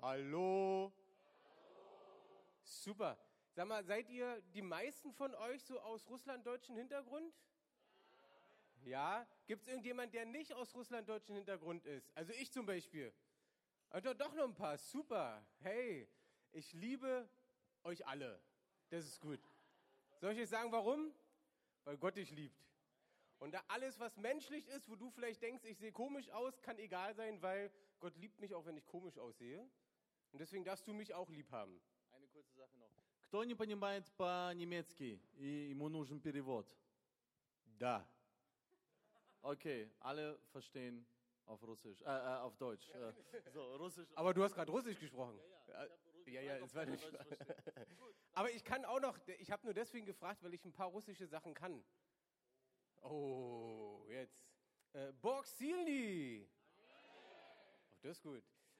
Hallo? Super. Sag mal, seid ihr die meisten von euch so aus russlanddeutschen Hintergrund? Ja? Gibt es irgendjemand, der nicht aus russlanddeutschen Hintergrund ist? Also ich zum Beispiel. Und doch noch ein paar. Super. Hey, ich liebe euch alle. Das ist gut. Soll ich euch sagen, warum? Weil Gott dich liebt. Und da alles, was menschlich ist, wo du vielleicht denkst, ich sehe komisch aus, kann egal sein, weil Gott liebt mich, auch wenn ich komisch aussehe. Und deswegen darfst du mich auch lieb haben. Eine kurze Sache noch. Кто не понимает по-немецки и ему нужен перевод? Da. Okay, alle verstehen auf Russisch, auf Deutsch. So, Russisch. Aber du hast gerade Russisch gesprochen. Ja, das war nicht. Aber ich kann auch noch, ich habe nur deswegen gefragt, weil ich ein paar russische Sachen kann. Oh, jetzt. Bog Silny. Oh, das ist gut.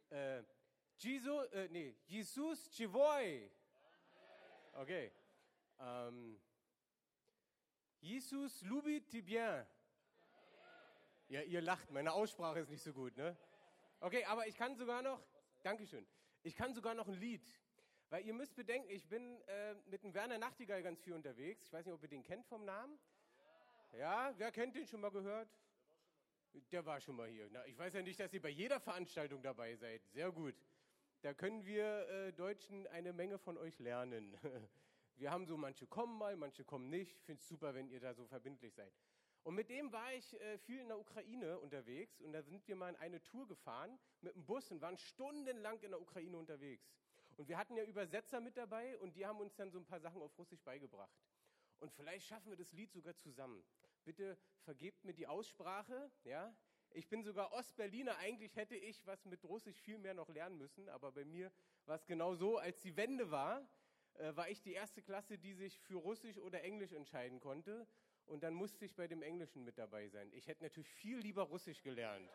Jesus Chivoy. Okay. Jesus lubit ti bien. Ja, ihr lacht, meine Aussprache ist nicht so gut, ne? Okay, aber ich kann sogar noch, Dankeschön, ich kann sogar noch ein Lied. Weil ihr müsst bedenken, ich bin mit dem Werner Nachtigall ganz viel unterwegs. Ich weiß nicht, ob ihr den kennt vom Namen. Ja, wer kennt den, schon mal gehört? Der war schon mal hier. Na, ich weiß ja nicht, dass ihr bei jeder Veranstaltung dabei seid. Sehr gut. Da können wir Deutschen eine Menge von euch lernen. Wir haben so, manche kommen mal, manche kommen nicht. Ich finde es super, wenn ihr da so verbindlich seid. Und mit dem war ich viel in der Ukraine unterwegs. Und da sind wir mal in eine Tour gefahren mit dem Bus und waren stundenlang in der Ukraine unterwegs. Und wir hatten ja Übersetzer mit dabei und die haben uns dann so ein paar Sachen auf Russisch beigebracht. Und vielleicht schaffen wir das Lied sogar zusammen. Bitte vergebt mir die Aussprache. Ja? Ich bin sogar Ostberliner. Eigentlich hätte ich was mit Russisch viel mehr noch lernen müssen. Aber bei mir war es genau so, als die Wende war ich die erste Klasse, die sich für Russisch oder Englisch entscheiden konnte. Und dann musste ich bei dem Englischen mit dabei sein. Ich hätte natürlich viel lieber Russisch gelernt.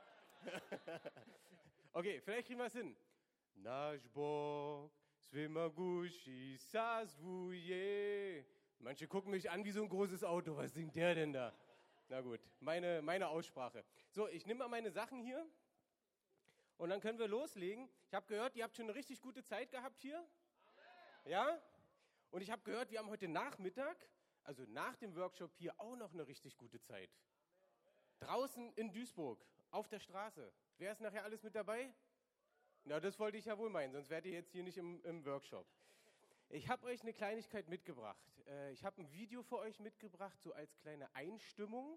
Okay, vielleicht kriegen wir es hin. Nasz Bog, Swimagushi, Sasvuje. Manche gucken mich an wie so ein großes Auto. Was singt der denn da? Na gut, meine Aussprache. So, ich nehme mal meine Sachen hier und dann können wir loslegen. Ich habe gehört, ihr habt schon eine richtig gute Zeit gehabt hier. Amen. Ja? Und ich habe gehört, wir haben heute Nachmittag, also nach dem Workshop hier, auch noch eine richtig gute Zeit. Draußen in Duisburg, auf der Straße. Wer ist nachher alles mit dabei? Na, das wollte ich ja wohl meinen, sonst wärt ihr jetzt hier nicht im Workshop. Ich habe euch eine Kleinigkeit mitgebracht. Ich habe ein Video für euch mitgebracht, so als kleine Einstimmung,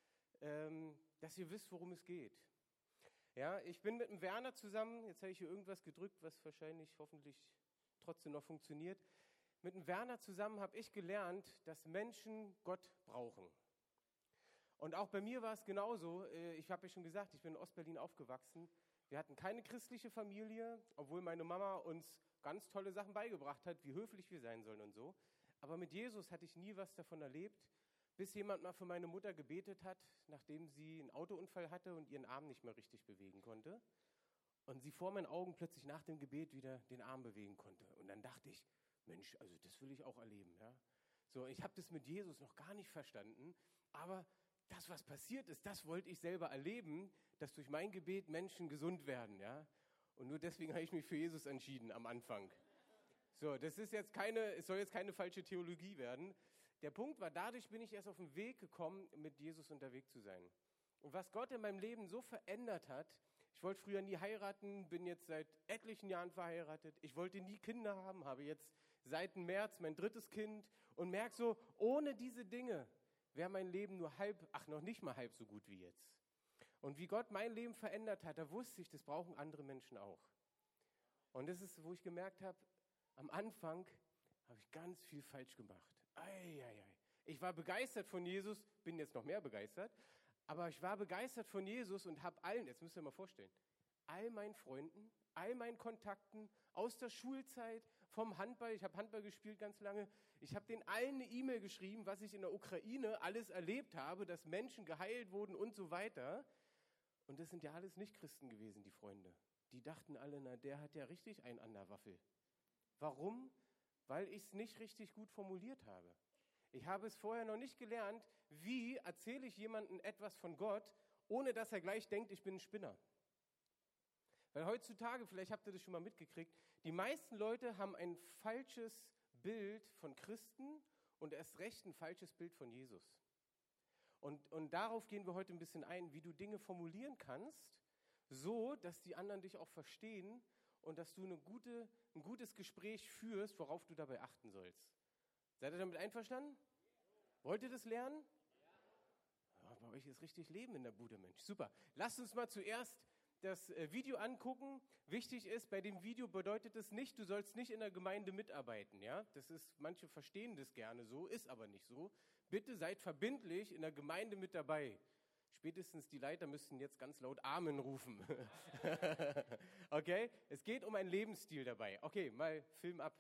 dass ihr wisst, worum es geht. Ja, ich bin mit dem Werner zusammen, jetzt habe ich hier irgendwas gedrückt, was wahrscheinlich hoffentlich trotzdem noch funktioniert. Mit dem Werner zusammen habe ich gelernt, dass Menschen Gott brauchen. Und auch bei mir war es genauso. Ich habe ja schon gesagt, ich bin in Ostberlin aufgewachsen. Wir hatten keine christliche Familie, obwohl meine Mama uns ganz tolle Sachen beigebracht hat, wie höflich wir sein sollen und so. Aber mit Jesus hatte ich nie was davon erlebt, bis jemand mal für meine Mutter gebetet hat, nachdem sie einen Autounfall hatte und ihren Arm nicht mehr richtig bewegen konnte. Und sie vor meinen Augen plötzlich nach dem Gebet wieder den Arm bewegen konnte. Und dann dachte ich, Mensch, also das will ich auch erleben. Ja? So, ich habe das mit Jesus noch gar nicht verstanden, aber das, was passiert ist, das wollte ich selber erleben, dass durch mein Gebet Menschen gesund werden. Ja? Und nur deswegen habe ich mich für Jesus entschieden am Anfang. So, es soll jetzt keine falsche Theologie werden. Der Punkt war, dadurch bin ich erst auf den Weg gekommen, mit Jesus unterwegs zu sein. Und was Gott in meinem Leben so verändert hat, ich wollte früher nie heiraten, bin jetzt seit etlichen Jahren verheiratet. Ich wollte nie Kinder haben, habe jetzt seit März mein 3. Kind und merke so, ohne diese Dinge wäre mein Leben noch nicht mal halb so gut wie jetzt. Und wie Gott mein Leben verändert hat, da wusste ich, das brauchen andere Menschen auch. Und das ist, wo ich gemerkt habe, am Anfang habe ich ganz viel falsch gemacht. Ich war begeistert von Jesus, bin jetzt noch mehr begeistert, aber ich war begeistert von Jesus und habe allen, jetzt müsst ihr mal vorstellen, all meinen Freunden, all meinen Kontakten aus der Schulzeit, vom Handball, ich habe Handball gespielt ganz lange, ich habe denen allen eine E-Mail geschrieben, was ich in der Ukraine alles erlebt habe, dass Menschen geheilt wurden und so weiter. Und das sind ja alles Nicht-Christen gewesen, die Freunde. Die dachten alle, na, der hat ja richtig einen an der Waffel. Warum? Weil ich es nicht richtig gut formuliert habe. Ich habe es vorher noch nicht gelernt, wie erzähle ich jemandem etwas von Gott, ohne dass er gleich denkt, ich bin ein Spinner. Weil heutzutage, vielleicht habt ihr das schon mal mitgekriegt, die meisten Leute haben ein falsches Bild von Christen und erst recht ein falsches Bild von Jesus. Und darauf gehen wir heute ein bisschen ein, wie du Dinge formulieren kannst, so, dass die anderen dich auch verstehen und dass du ein gutes Gespräch führst, worauf du dabei achten sollst. Seid ihr damit einverstanden? Wollt ihr das lernen? Ja, bei euch ist richtig Leben in der Bude, Mensch. Super. Lasst uns mal zuerst das Video angucken. Wichtig ist, bei dem Video bedeutet es nicht, du sollst nicht in der Gemeinde mitarbeiten. Ja? Manche verstehen das gerne so, ist aber nicht so. Bitte seid verbindlich in der Gemeinde mit dabei. Spätestens die Leiter müssten jetzt ganz laut Amen rufen. Okay? Es geht um einen Lebensstil dabei. Okay, mal Film ab.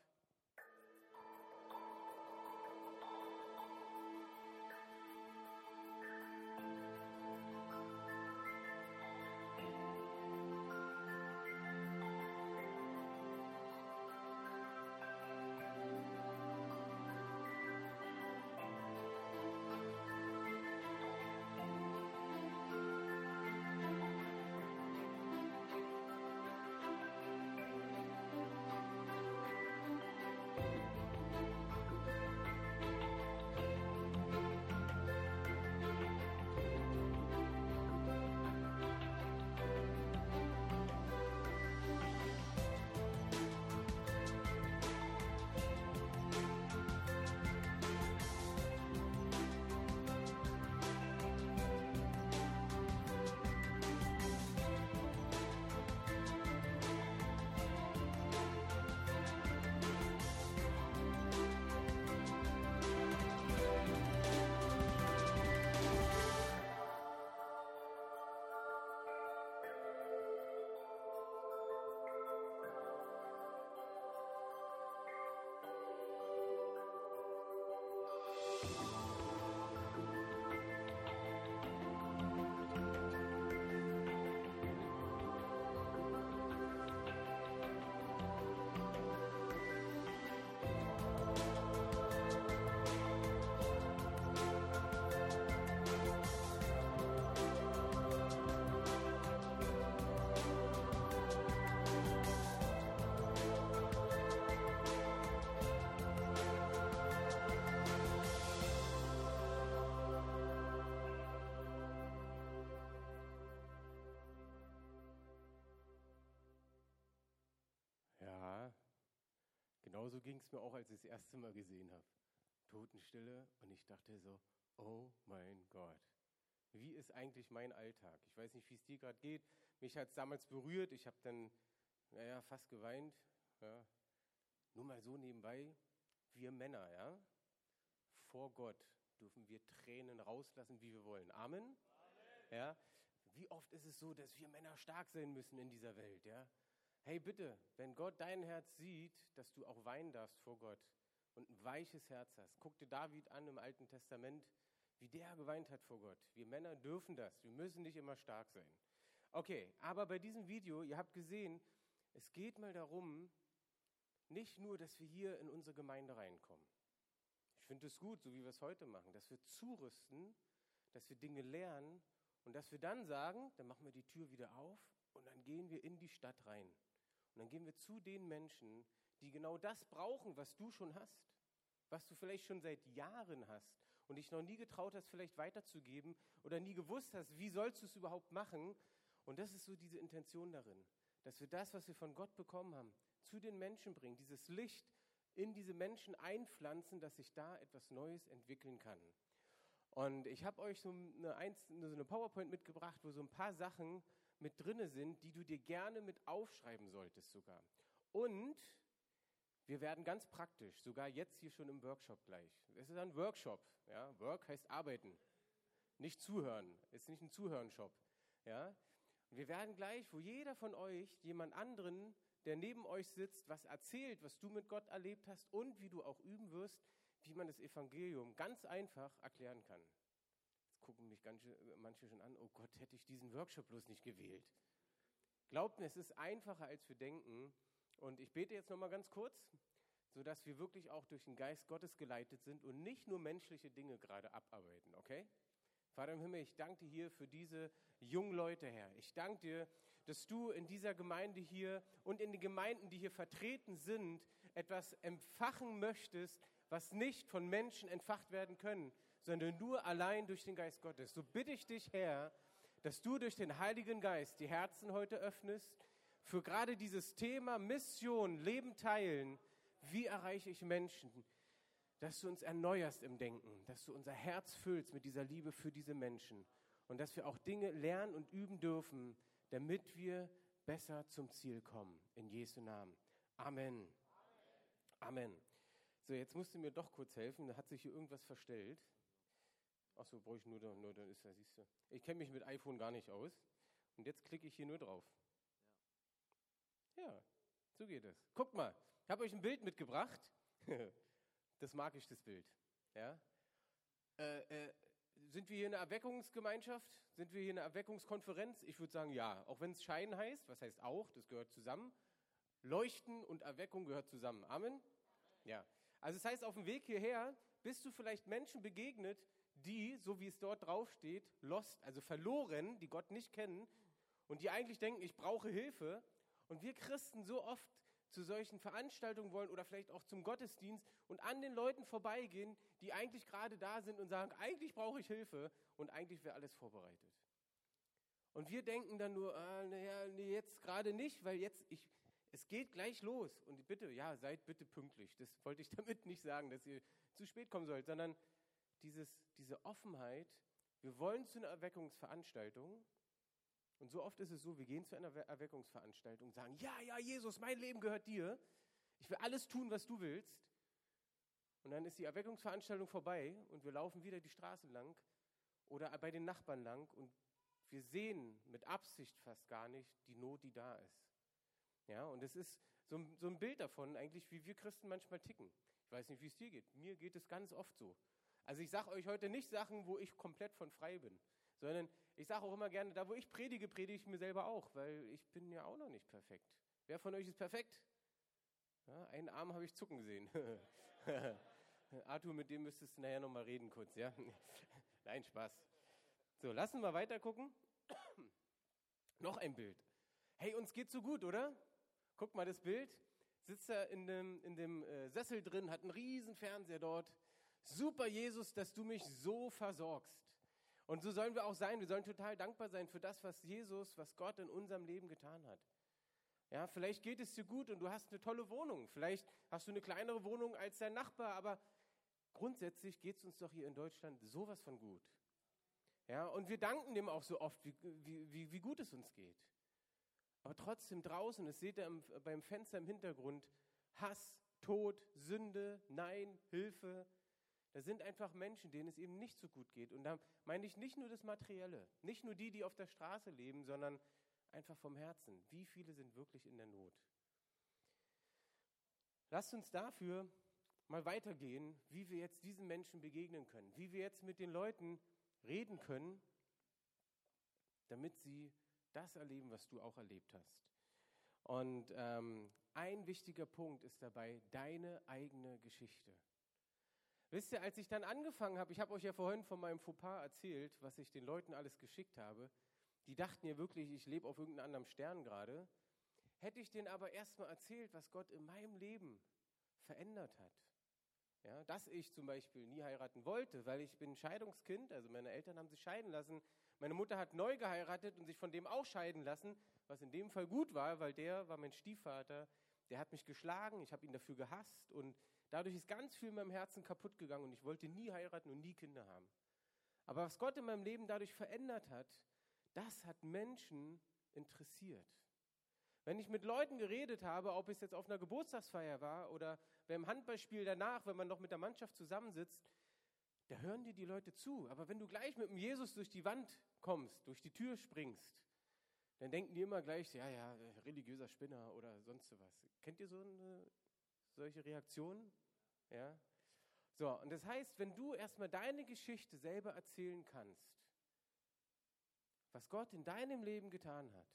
Ja, genauso ging es mir auch, als ich das erste Mal gesehen habe. Totenstille und ich dachte so, oh mein Gott, wie ist eigentlich mein Alltag? Ich weiß nicht, wie es dir gerade geht. Mich hat es damals berührt. Ich habe dann, fast geweint. Ja. Nur mal so nebenbei, wir Männer, ja, vor Gott dürfen wir Tränen rauslassen, wie wir wollen. Amen? Amen. Ja. Wie oft ist es so, dass wir Männer stark sein müssen in dieser Welt, ja? Hey, bitte, wenn Gott dein Herz sieht, dass du auch weinen darfst vor Gott und ein weiches Herz hast. Guck dir David an im Alten Testament, wie der geweint hat vor Gott. Wir Männer dürfen das. Wir müssen nicht immer stark sein. Okay, aber bei diesem Video, ihr habt gesehen, es geht mal darum, nicht nur, dass wir hier in unsere Gemeinde reinkommen. Ich finde es gut, so wie wir es heute machen, dass wir zurüsten, dass wir Dinge lernen und dass wir dann sagen, dann machen wir die Tür wieder auf und dann gehen wir in die Stadt rein. Und dann gehen wir zu den Menschen, die genau das brauchen, was du schon hast, was du vielleicht schon seit Jahren hast und dich noch nie getraut hast, vielleicht weiterzugeben oder nie gewusst hast, wie sollst du es überhaupt machen. Und das ist so diese Intention darin, dass wir das, was wir von Gott bekommen haben, zu den Menschen bringen, dieses Licht in diese Menschen einpflanzen, dass sich da etwas Neues entwickeln kann. Und ich habe euch so eine PowerPoint mitgebracht, wo so ein paar Sachen mit drinne sind, die du dir gerne mit aufschreiben solltest sogar. Und wir werden ganz praktisch, sogar jetzt hier schon im Workshop gleich. Es ist ein Workshop, ja? Work heißt arbeiten, nicht zuhören, es ist nicht ein Zuhören-Shop. Ja? Und wir werden gleich, wo jeder von euch jemand anderen, der neben euch sitzt, was erzählt, was du mit Gott erlebt hast und wie du auch üben wirst, wie man das Evangelium ganz einfach erklären kann. Gucken mich manche schon an, oh Gott, hätte ich diesen Workshop bloß nicht gewählt. Glaubt mir, es ist einfacher, als wir denken. Und ich bete jetzt nochmal ganz kurz, sodass wir wirklich auch durch den Geist Gottes geleitet sind und nicht nur menschliche Dinge gerade abarbeiten, okay? Vater im Himmel, ich danke dir hier für diese jungen Leute, Herr. Ich danke dir, dass du in dieser Gemeinde hier und in den Gemeinden, die hier vertreten sind, etwas empfachen möchtest, was nicht von Menschen entfacht werden können, sondern nur allein durch den Geist Gottes. So bitte ich dich, Herr, dass du durch den Heiligen Geist die Herzen heute öffnest für gerade dieses Thema Mission, Leben teilen. Wie erreiche ich Menschen? Dass du uns erneuerst im Denken, dass du unser Herz füllst mit dieser Liebe für diese Menschen und dass wir auch Dinge lernen und üben dürfen, damit wir besser zum Ziel kommen. In Jesu Namen. Amen. Amen. So, jetzt musst du mir doch kurz helfen. Da hat sich hier irgendwas verstellt. Achso, brauche ich nur dann ist da, siehst du. Ich kenne mich mit iPhone gar nicht aus. Und jetzt klicke ich hier nur drauf. Ja, so geht es. Guckt mal, ich habe euch ein Bild mitgebracht. Das mag ich, das Bild. Ja? Sind wir hier eine Erweckungsgemeinschaft? Sind wir hier eine Erweckungskonferenz? Ich würde sagen, ja. Auch wenn es Schein heißt, was heißt auch, das gehört zusammen. Leuchten und Erweckung gehört zusammen. Amen? Ja. Also das heißt, auf dem Weg hierher bist du vielleicht Menschen begegnet, die, so wie es dort drauf steht, lost, also verloren, die Gott nicht kennen und die eigentlich denken, ich brauche Hilfe. Und wir Christen so oft zu solchen Veranstaltungen wollen oder vielleicht auch zum Gottesdienst und an den Leuten vorbeigehen, die eigentlich gerade da sind und sagen, eigentlich brauche ich Hilfe und eigentlich wäre alles vorbereitet. Und wir denken dann nur, nee, jetzt gerade nicht, weil es geht gleich los. Und bitte, ja, seid bitte pünktlich. Das wollte ich damit nicht sagen, dass ihr zu spät kommen sollt, sondern diese Offenheit, wir wollen zu einer Erweckungsveranstaltung. Und so oft ist es so, wir gehen zu einer Erweckungsveranstaltung und sagen, ja, Jesus, mein Leben gehört dir. Ich will alles tun, was du willst. Und dann ist die Erweckungsveranstaltung vorbei und wir laufen wieder die Straße lang oder bei den Nachbarn lang und wir sehen mit Absicht fast gar nicht die Not, die da ist. Ja, und es ist so ein Bild davon eigentlich, wie wir Christen manchmal ticken. Ich weiß nicht, wie es dir geht. Mir geht es ganz oft so. Also ich sage euch heute nicht Sachen, wo ich komplett von frei bin, sondern ich sage auch immer gerne, da wo ich predige, predige ich mir selber auch, weil ich bin ja auch noch nicht perfekt. Wer von euch ist perfekt? Ja, einen Arm habe ich zucken gesehen. Arthur, mit dem müsstest du nachher nochmal reden kurz, ja? Nein, Spaß. So, lassen wir weiter gucken. Noch ein Bild. Hey, uns geht's so gut, oder? Guck mal das Bild. Sitzt er in dem Sessel drin, hat einen riesen Fernseher dort. Super, Jesus, dass du mich so versorgst. Und so sollen wir auch sein. Wir sollen total dankbar sein für das, was Gott in unserem Leben getan hat. Ja, vielleicht geht es dir gut und du hast eine tolle Wohnung. Vielleicht hast du eine kleinere Wohnung als dein Nachbar, aber grundsätzlich geht es uns doch hier in Deutschland sowas von gut. Ja, und wir danken dem auch so oft, wie gut es uns geht. Aber trotzdem draußen, das seht ihr beim Fenster im Hintergrund, Hass, Tod, Sünde, Nein, Hilfe. Da sind einfach Menschen, denen es eben nicht so gut geht. Und da meine ich nicht nur das Materielle, nicht nur die auf der Straße leben, sondern einfach vom Herzen. Wie viele sind wirklich in der Not? Lasst uns dafür mal weitergehen, wie wir jetzt diesen Menschen begegnen können, wie wir jetzt mit den Leuten reden können, damit sie das erleben, was du auch erlebt hast. Und ein wichtiger Punkt ist dabei deine eigene Geschichte. Wisst ihr, als ich dann angefangen habe, ich habe euch ja vorhin von meinem Fauxpas erzählt, was ich den Leuten alles geschickt habe, die dachten ja wirklich, ich lebe auf irgendeinem anderen Stern gerade, hätte ich denen aber erstmal erzählt, was Gott in meinem Leben verändert hat. Ja, dass ich zum Beispiel nie heiraten wollte, weil ich bin ein Scheidungskind, also meine Eltern haben sich scheiden lassen. Meine Mutter hat neu geheiratet und sich von dem auch scheiden lassen, was in dem Fall gut war, weil der war mein Stiefvater, der hat mich geschlagen, ich habe ihn dafür gehasst und dadurch ist ganz viel in meinem Herzen kaputt gegangen und ich wollte nie heiraten und nie Kinder haben. Aber was Gott in meinem Leben dadurch verändert hat, das hat Menschen interessiert. Wenn ich mit Leuten geredet habe, ob es jetzt auf einer Geburtstagsfeier war oder beim Handballspiel danach, wenn man noch mit der Mannschaft zusammensitzt, da hören dir die Leute zu. Aber wenn du gleich mit dem Jesus durch die Wand kommst, durch die Tür springst, dann denken die immer gleich, ja, religiöser Spinner oder sonst was. Kennt ihr solche Reaktionen? Ja. So, und das heißt, wenn du erstmal deine Geschichte selber erzählen kannst, was Gott in deinem Leben getan hat,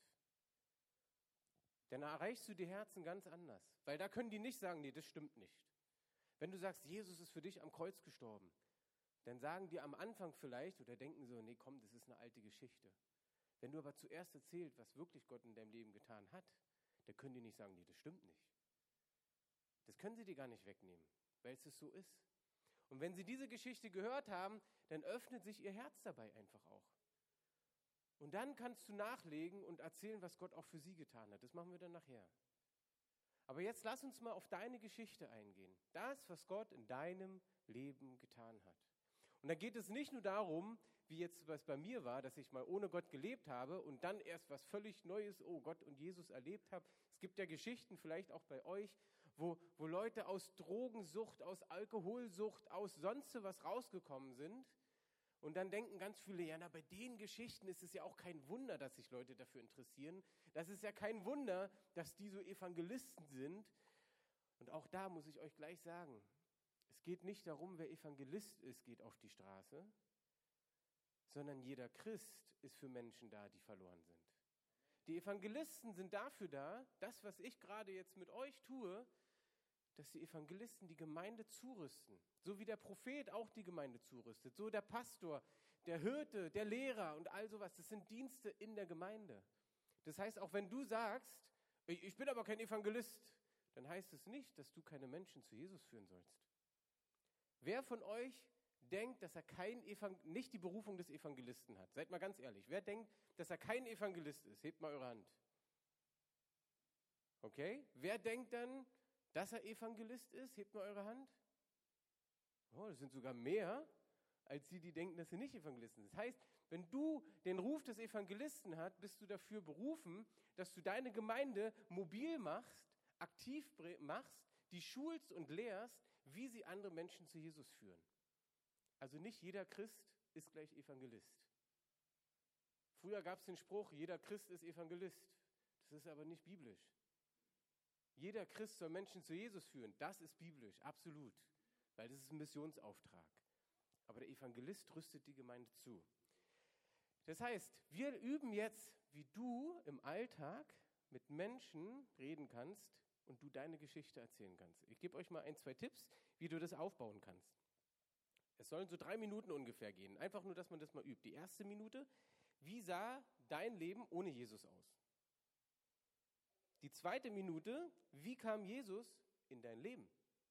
dann erreichst du die Herzen ganz anders. Weil da können die nicht sagen, nee, das stimmt nicht. Wenn du sagst, Jesus ist für dich am Kreuz gestorben, dann sagen die am Anfang vielleicht oder denken so, nee, komm, das ist eine alte Geschichte. Wenn du aber zuerst erzählst, was wirklich Gott in deinem Leben getan hat, dann können die nicht sagen, nee, das stimmt nicht. Das können sie dir gar nicht wegnehmen, weil es so ist. Und wenn sie diese Geschichte gehört haben, dann öffnet sich ihr Herz dabei einfach auch. Und dann kannst du nachlegen und erzählen, was Gott auch für sie getan hat. Das machen wir dann nachher. Aber jetzt lass uns mal auf deine Geschichte eingehen. Das, was Gott in deinem Leben getan hat. Und da geht es nicht nur darum, wie jetzt was bei mir war, dass ich mal ohne Gott gelebt habe und dann erst was völlig Neues, oh Gott und Jesus erlebt habe. Es gibt ja Geschichten, vielleicht auch bei euch, wo Leute aus Drogensucht, aus Alkoholsucht, aus sonst was rausgekommen sind. Und dann denken ganz viele, ja, na, bei den Geschichten ist es ja auch kein Wunder, dass sich Leute dafür interessieren. Das ist ja kein Wunder, dass die so Evangelisten sind. Und auch da muss ich euch gleich sagen, es geht nicht darum, wer Evangelist ist, geht auf die Straße, sondern jeder Christ ist für Menschen da, die verloren sind. Die Evangelisten sind dafür da, das, was ich gerade jetzt mit euch tue, dass die Evangelisten die Gemeinde zurüsten. So wie der Prophet auch die Gemeinde zurüstet. So der Pastor, der Hirte, der Lehrer und all sowas. Das sind Dienste in der Gemeinde. Das heißt, auch wenn du sagst, ich bin aber kein Evangelist, dann heißt es nicht, dass du keine Menschen zu Jesus führen sollst. Wer von euch denkt, dass er nicht die Berufung des Evangelisten hat? Seid mal ganz ehrlich. Wer denkt, dass er kein Evangelist ist? Hebt mal eure Hand. Okay? Wer denkt dann, dass er Evangelist ist? Hebt mal eure Hand. Oh, das sind sogar mehr, als die denken, dass sie nicht Evangelisten sind. Das heißt, wenn du den Ruf des Evangelisten hast, bist du dafür berufen, dass du deine Gemeinde mobil machst, aktiv machst, die schulst und lehrst, wie sie andere Menschen zu Jesus führen. Also nicht jeder Christ ist gleich Evangelist. Früher gab es den Spruch, jeder Christ ist Evangelist. Das ist aber nicht biblisch. Jeder Christ soll Menschen zu Jesus führen. Das ist biblisch, absolut. Weil das ist ein Missionsauftrag. Aber der Evangelist rüstet die Gemeinde zu. Das heißt, wir üben jetzt, wie du im Alltag mit Menschen reden kannst und du deine Geschichte erzählen kannst. Ich gebe euch mal 1, 2 Tipps, wie du das aufbauen kannst. Es sollen so 3 Minuten ungefähr gehen. Einfach nur, dass man das mal übt. Die erste Minute, wie sah dein Leben ohne Jesus aus? Die zweite Minute, wie kam Jesus in dein Leben?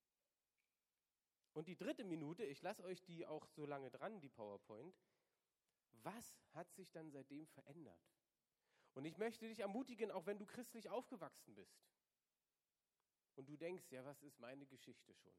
Und die dritte Minute, ich lasse euch die auch so lange dran, die PowerPoint, was hat sich dann seitdem verändert? Und ich möchte dich ermutigen, auch wenn du christlich aufgewachsen bist und du denkst, ja, was ist meine Geschichte schon?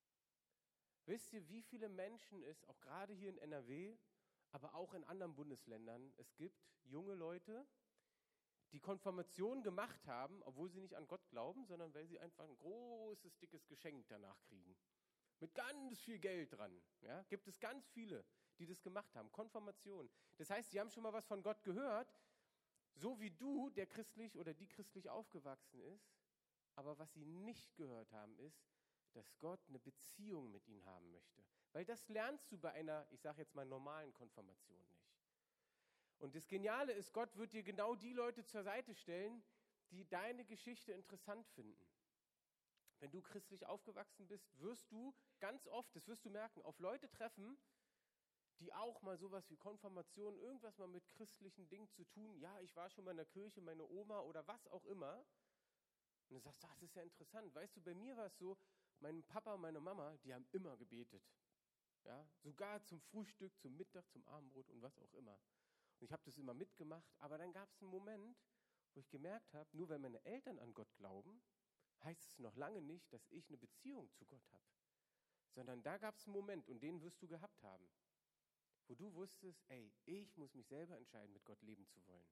Wisst ihr, wie viele Menschen es, auch gerade hier in NRW, aber auch in anderen Bundesländern, es gibt junge Leute, die Konfirmation gemacht haben, obwohl sie nicht an Gott glauben, sondern weil sie einfach ein großes, dickes Geschenk danach kriegen. Mit ganz viel Geld dran. Ja? Gibt es ganz viele, die das gemacht haben. Konfirmation. Das heißt, sie haben schon mal was von Gott gehört, so wie du, der christlich oder die christlich aufgewachsen ist. Aber was sie nicht gehört haben, ist, dass Gott eine Beziehung mit ihnen haben möchte. Weil das lernst du bei einer, ich sage jetzt mal, normalen Konfirmation nicht. Und das Geniale ist, Gott wird dir genau die Leute zur Seite stellen, die deine Geschichte interessant finden. Wenn du christlich aufgewachsen bist, wirst du ganz oft, das wirst du merken, auf Leute treffen, die auch mal sowas wie Konfirmation, irgendwas mal mit christlichen Dingen zu tun, ja, ich war schon mal in der Kirche, meine Oma oder was auch immer. Und dann sagst du, das ist ja interessant. Weißt du, bei mir war es so, mein Papa und meine Mama, die haben immer gebetet. Ja, sogar zum Frühstück, zum Mittag, zum Abendbrot und was auch immer. Und ich habe das immer mitgemacht, aber dann gab es einen Moment, wo ich gemerkt habe, nur weil meine Eltern an Gott glauben, heißt es noch lange nicht, dass ich eine Beziehung zu Gott habe. Sondern da gab es einen Moment, und den wirst du gehabt haben, wo du wusstest, ey, ich muss mich selber entscheiden, mit Gott leben zu wollen.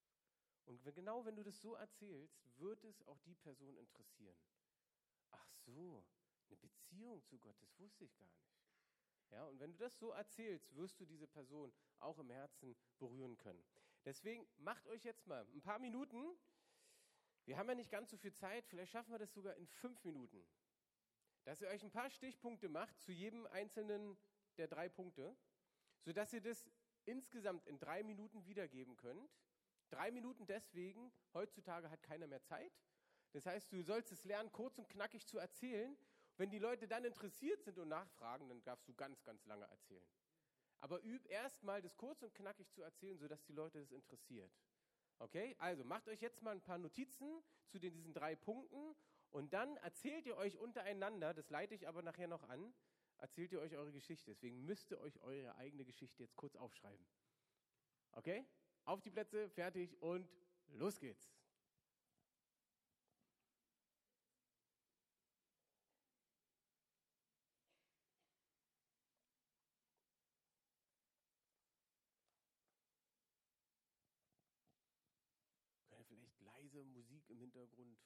Und genau wenn du das so erzählst, wird es auch die Person interessieren. Ach so, eine Beziehung zu Gott, das wusste ich gar nicht. Ja, und wenn du das so erzählst, wirst du diese Person auch im Herzen berühren können. Deswegen macht euch jetzt mal ein paar Minuten. Wir haben ja nicht ganz so viel Zeit, vielleicht schaffen wir das sogar in 5 Minuten. Dass ihr euch ein paar Stichpunkte macht zu jedem einzelnen der 3 Punkte, sodass ihr das insgesamt in 3 Minuten wiedergeben könnt. 3 Minuten deswegen, heutzutage hat keiner mehr Zeit. Das heißt, du sollst es lernen, kurz und knackig zu erzählen. Wenn die Leute dann interessiert sind und nachfragen, dann darfst du ganz, ganz lange erzählen. Aber üb erstmal, das kurz und knackig zu erzählen, sodass die Leute das interessiert. Okay? Also macht euch jetzt mal ein paar Notizen zu diesen 3 Punkten und dann erzählt ihr euch untereinander, das leite ich aber nachher noch an, erzählt ihr euch eure Geschichte. Deswegen müsst ihr euch eure eigene Geschichte jetzt kurz aufschreiben. Okay? Auf die Plätze, fertig und los geht's. Können wir vielleicht leise Musik im Hintergrund?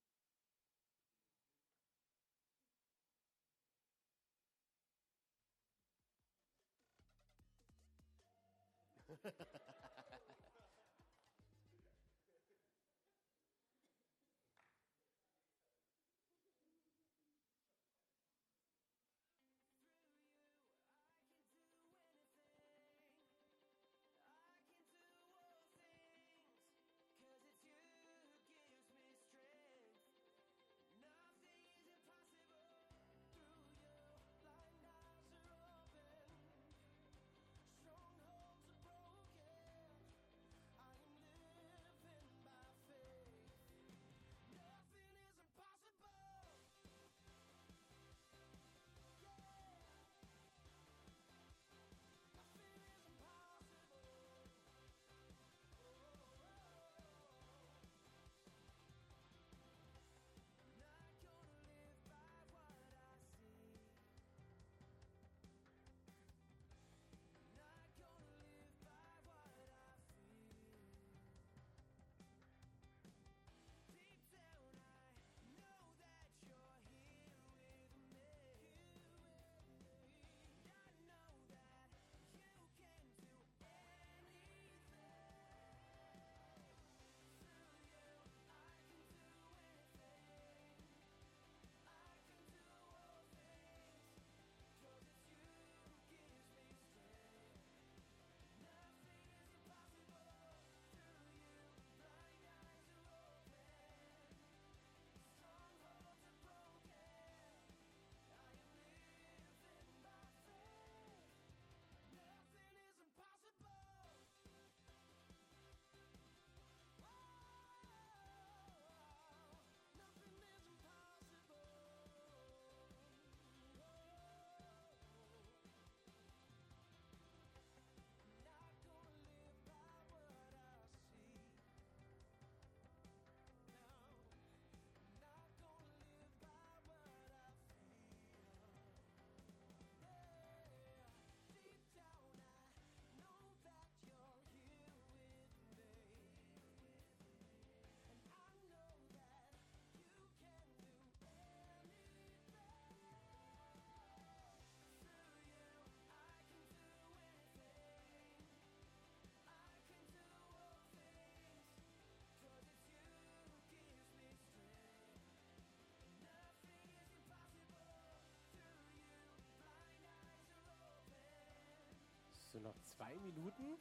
So, noch 2 Minuten.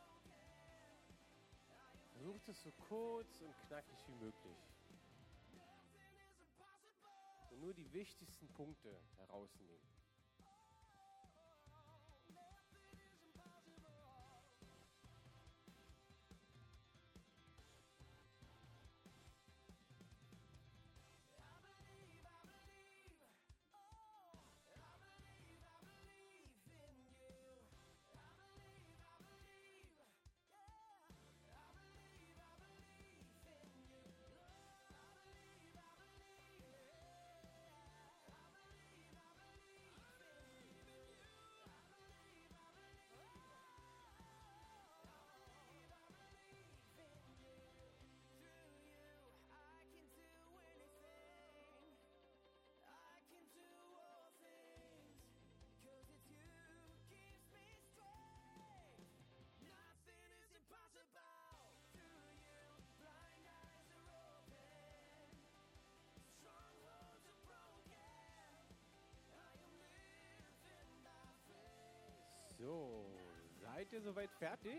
Versucht es so kurz und knackig wie möglich. Und nur die wichtigsten Punkte herausnehmen. So, seid ihr soweit fertig?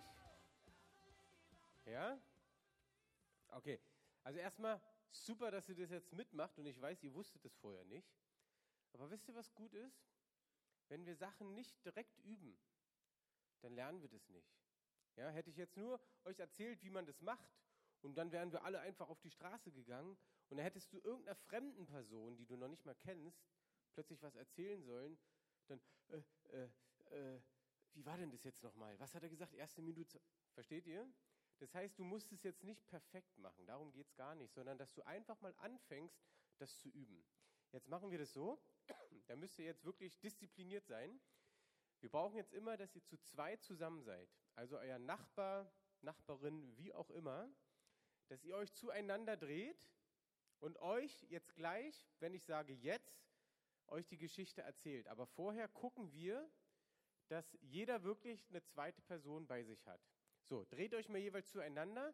Ja? Okay, also erstmal super, dass ihr das jetzt mitmacht und ich weiß, ihr wusstet es vorher nicht. Aber wisst ihr, was gut ist? Wenn wir Sachen nicht direkt üben. dann lernen wir das nicht. Ja, hätte ich jetzt nur euch erzählt, wie man das macht, und dann wären wir alle einfach auf die Straße gegangen und dann hättest du irgendeiner fremden Person, die du noch nicht mal kennst, plötzlich was erzählen sollen, dann, wie war denn das jetzt nochmal? Was hat er gesagt? Erste Minute, versteht ihr? Das heißt, du musst es jetzt nicht perfekt machen, darum geht es gar nicht, sondern dass du einfach mal anfängst, das zu üben. Jetzt machen wir das so, da müsst ihr jetzt wirklich diszipliniert sein. Wir brauchen jetzt immer, dass ihr zu zweit zusammen seid, also euer Nachbar, Nachbarin, wie auch immer, dass ihr euch zueinander dreht und euch jetzt gleich, wenn ich sage jetzt, euch die Geschichte erzählt. Aber vorher gucken wir, dass jeder wirklich eine zweite Person bei sich hat. So, dreht euch mal jeweils zueinander.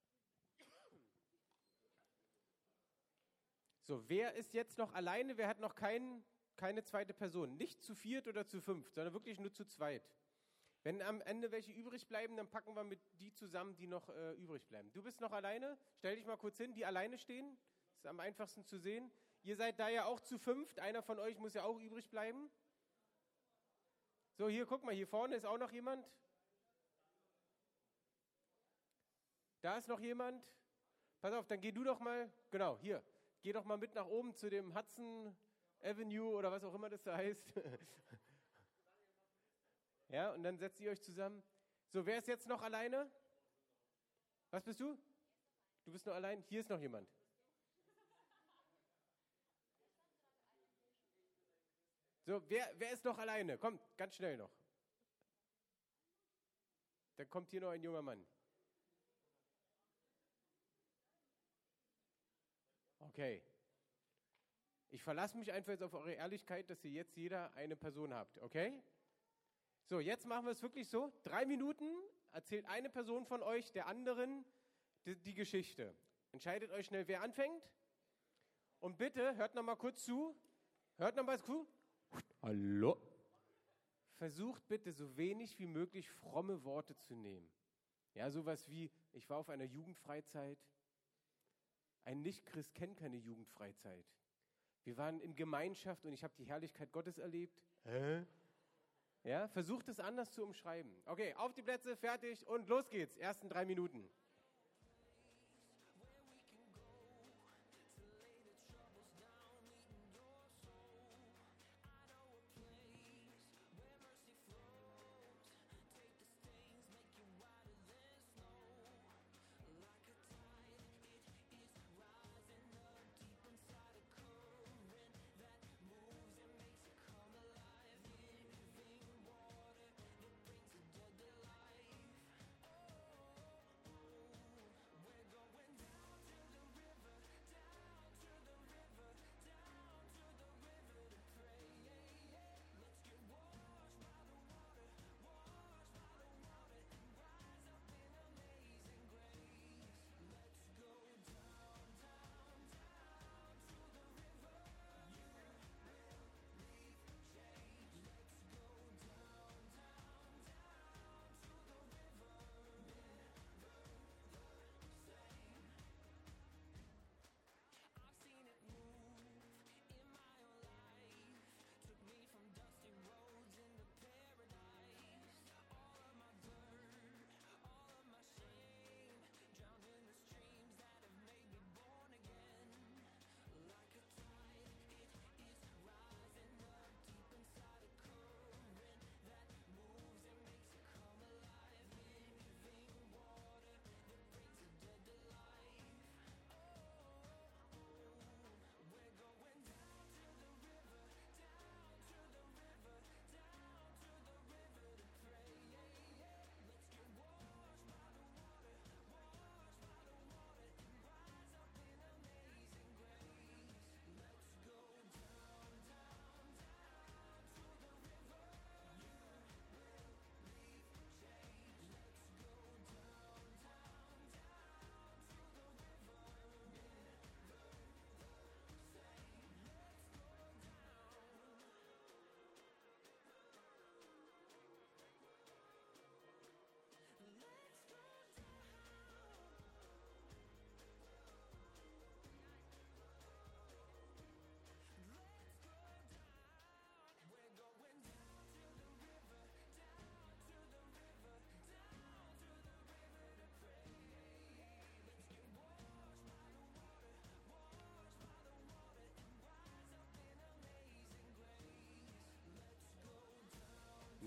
So, wer ist jetzt noch alleine? Wer hat noch keine zweite Person? Nicht zu viert oder zu fünft, sondern wirklich nur zu zweit. Wenn am Ende welche übrig bleiben, dann packen wir mit die zusammen, die noch übrig bleiben. Du bist noch alleine? Stell dich mal kurz hin, die alleine stehen. Ist am einfachsten zu sehen. Ihr seid da ja auch zu fünft. Einer von euch muss ja auch übrig bleiben. So, hier, guck mal, hier vorne ist auch noch jemand. Da ist noch jemand. Pass auf, dann geh du doch mal, genau, hier. Geh doch mal mit nach oben zu dem Hudson Avenue oder was auch immer das da heißt. Ja, und dann setzt ihr euch zusammen. So, wer ist jetzt noch alleine? Was bist du? Du bist noch allein? Hier ist noch jemand. So, wer ist noch alleine? Kommt, ganz schnell noch. Dann kommt hier noch ein junger Mann. Okay. Ich verlasse mich einfach jetzt auf eure Ehrlichkeit, dass ihr jetzt jeder eine Person habt, okay? So, jetzt machen wir es wirklich so. 3 Minuten erzählt eine Person von euch der anderen die Geschichte. Entscheidet euch schnell, wer anfängt. Und bitte, hört noch mal kurz zu. Hört noch mal zu. Hallo. Versucht bitte so wenig wie möglich fromme Worte zu nehmen. Ja, sowas wie, ich war auf einer Jugendfreizeit. Ein Nicht-Christ kennt keine Jugendfreizeit. Wir waren in Gemeinschaft und ich habe die Herrlichkeit Gottes erlebt. Ja, versucht es anders zu umschreiben. Okay, auf die Plätze, fertig und los geht's. Ersten 3 Minuten.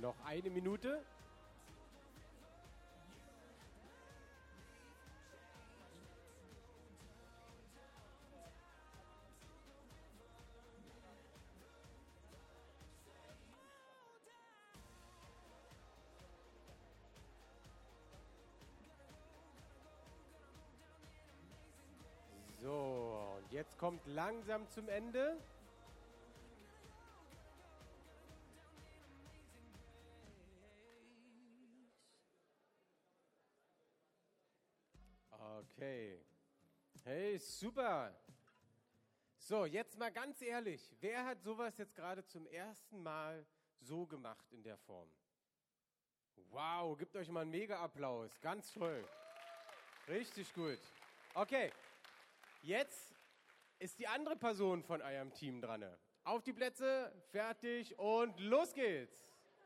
Noch eine Minute. So, und jetzt kommt langsam zum Ende. Okay. Hey, super. So, jetzt mal ganz ehrlich, wer hat sowas jetzt gerade zum ersten Mal so gemacht in der Form? Wow, gebt euch mal einen Mega-Applaus. Ganz toll. Richtig gut. Okay, jetzt ist die andere Person von eurem Team dran. Auf die Plätze, fertig und los geht's.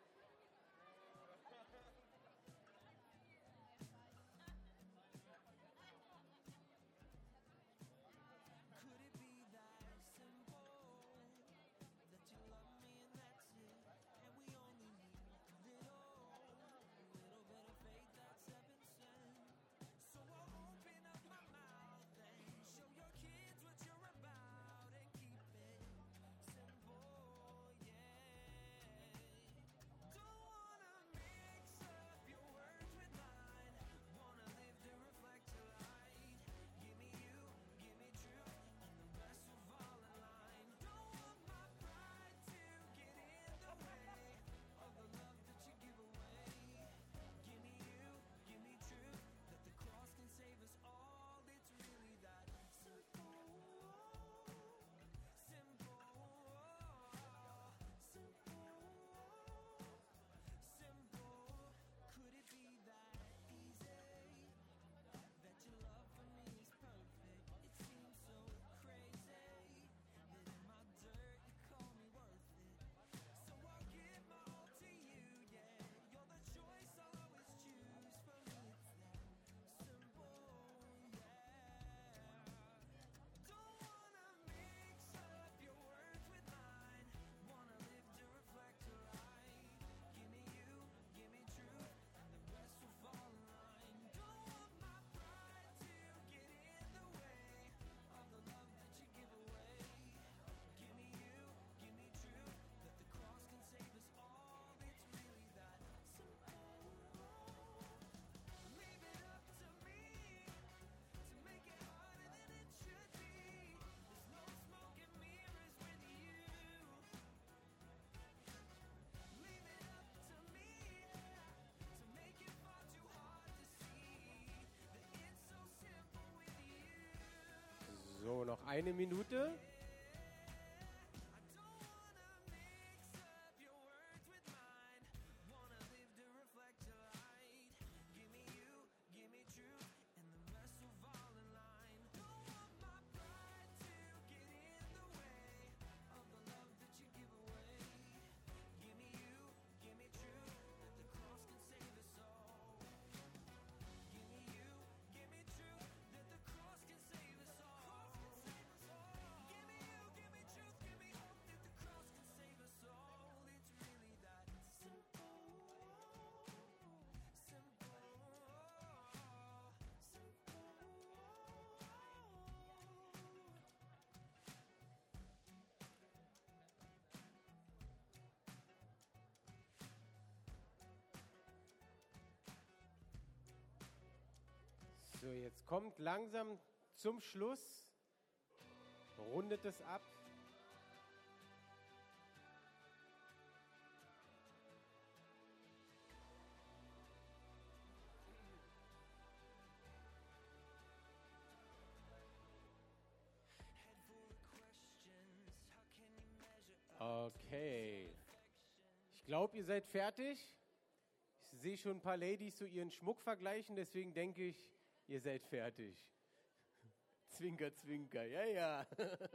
So, noch eine Minute. So, jetzt kommt langsam zum Schluss. Rundet es ab. Okay. Ich glaube, ihr seid fertig. Ich sehe schon ein paar Ladies so ihren Schmuck vergleichen, deswegen denke ich, ihr seid fertig. Zwinker, zwinker, ja, ja.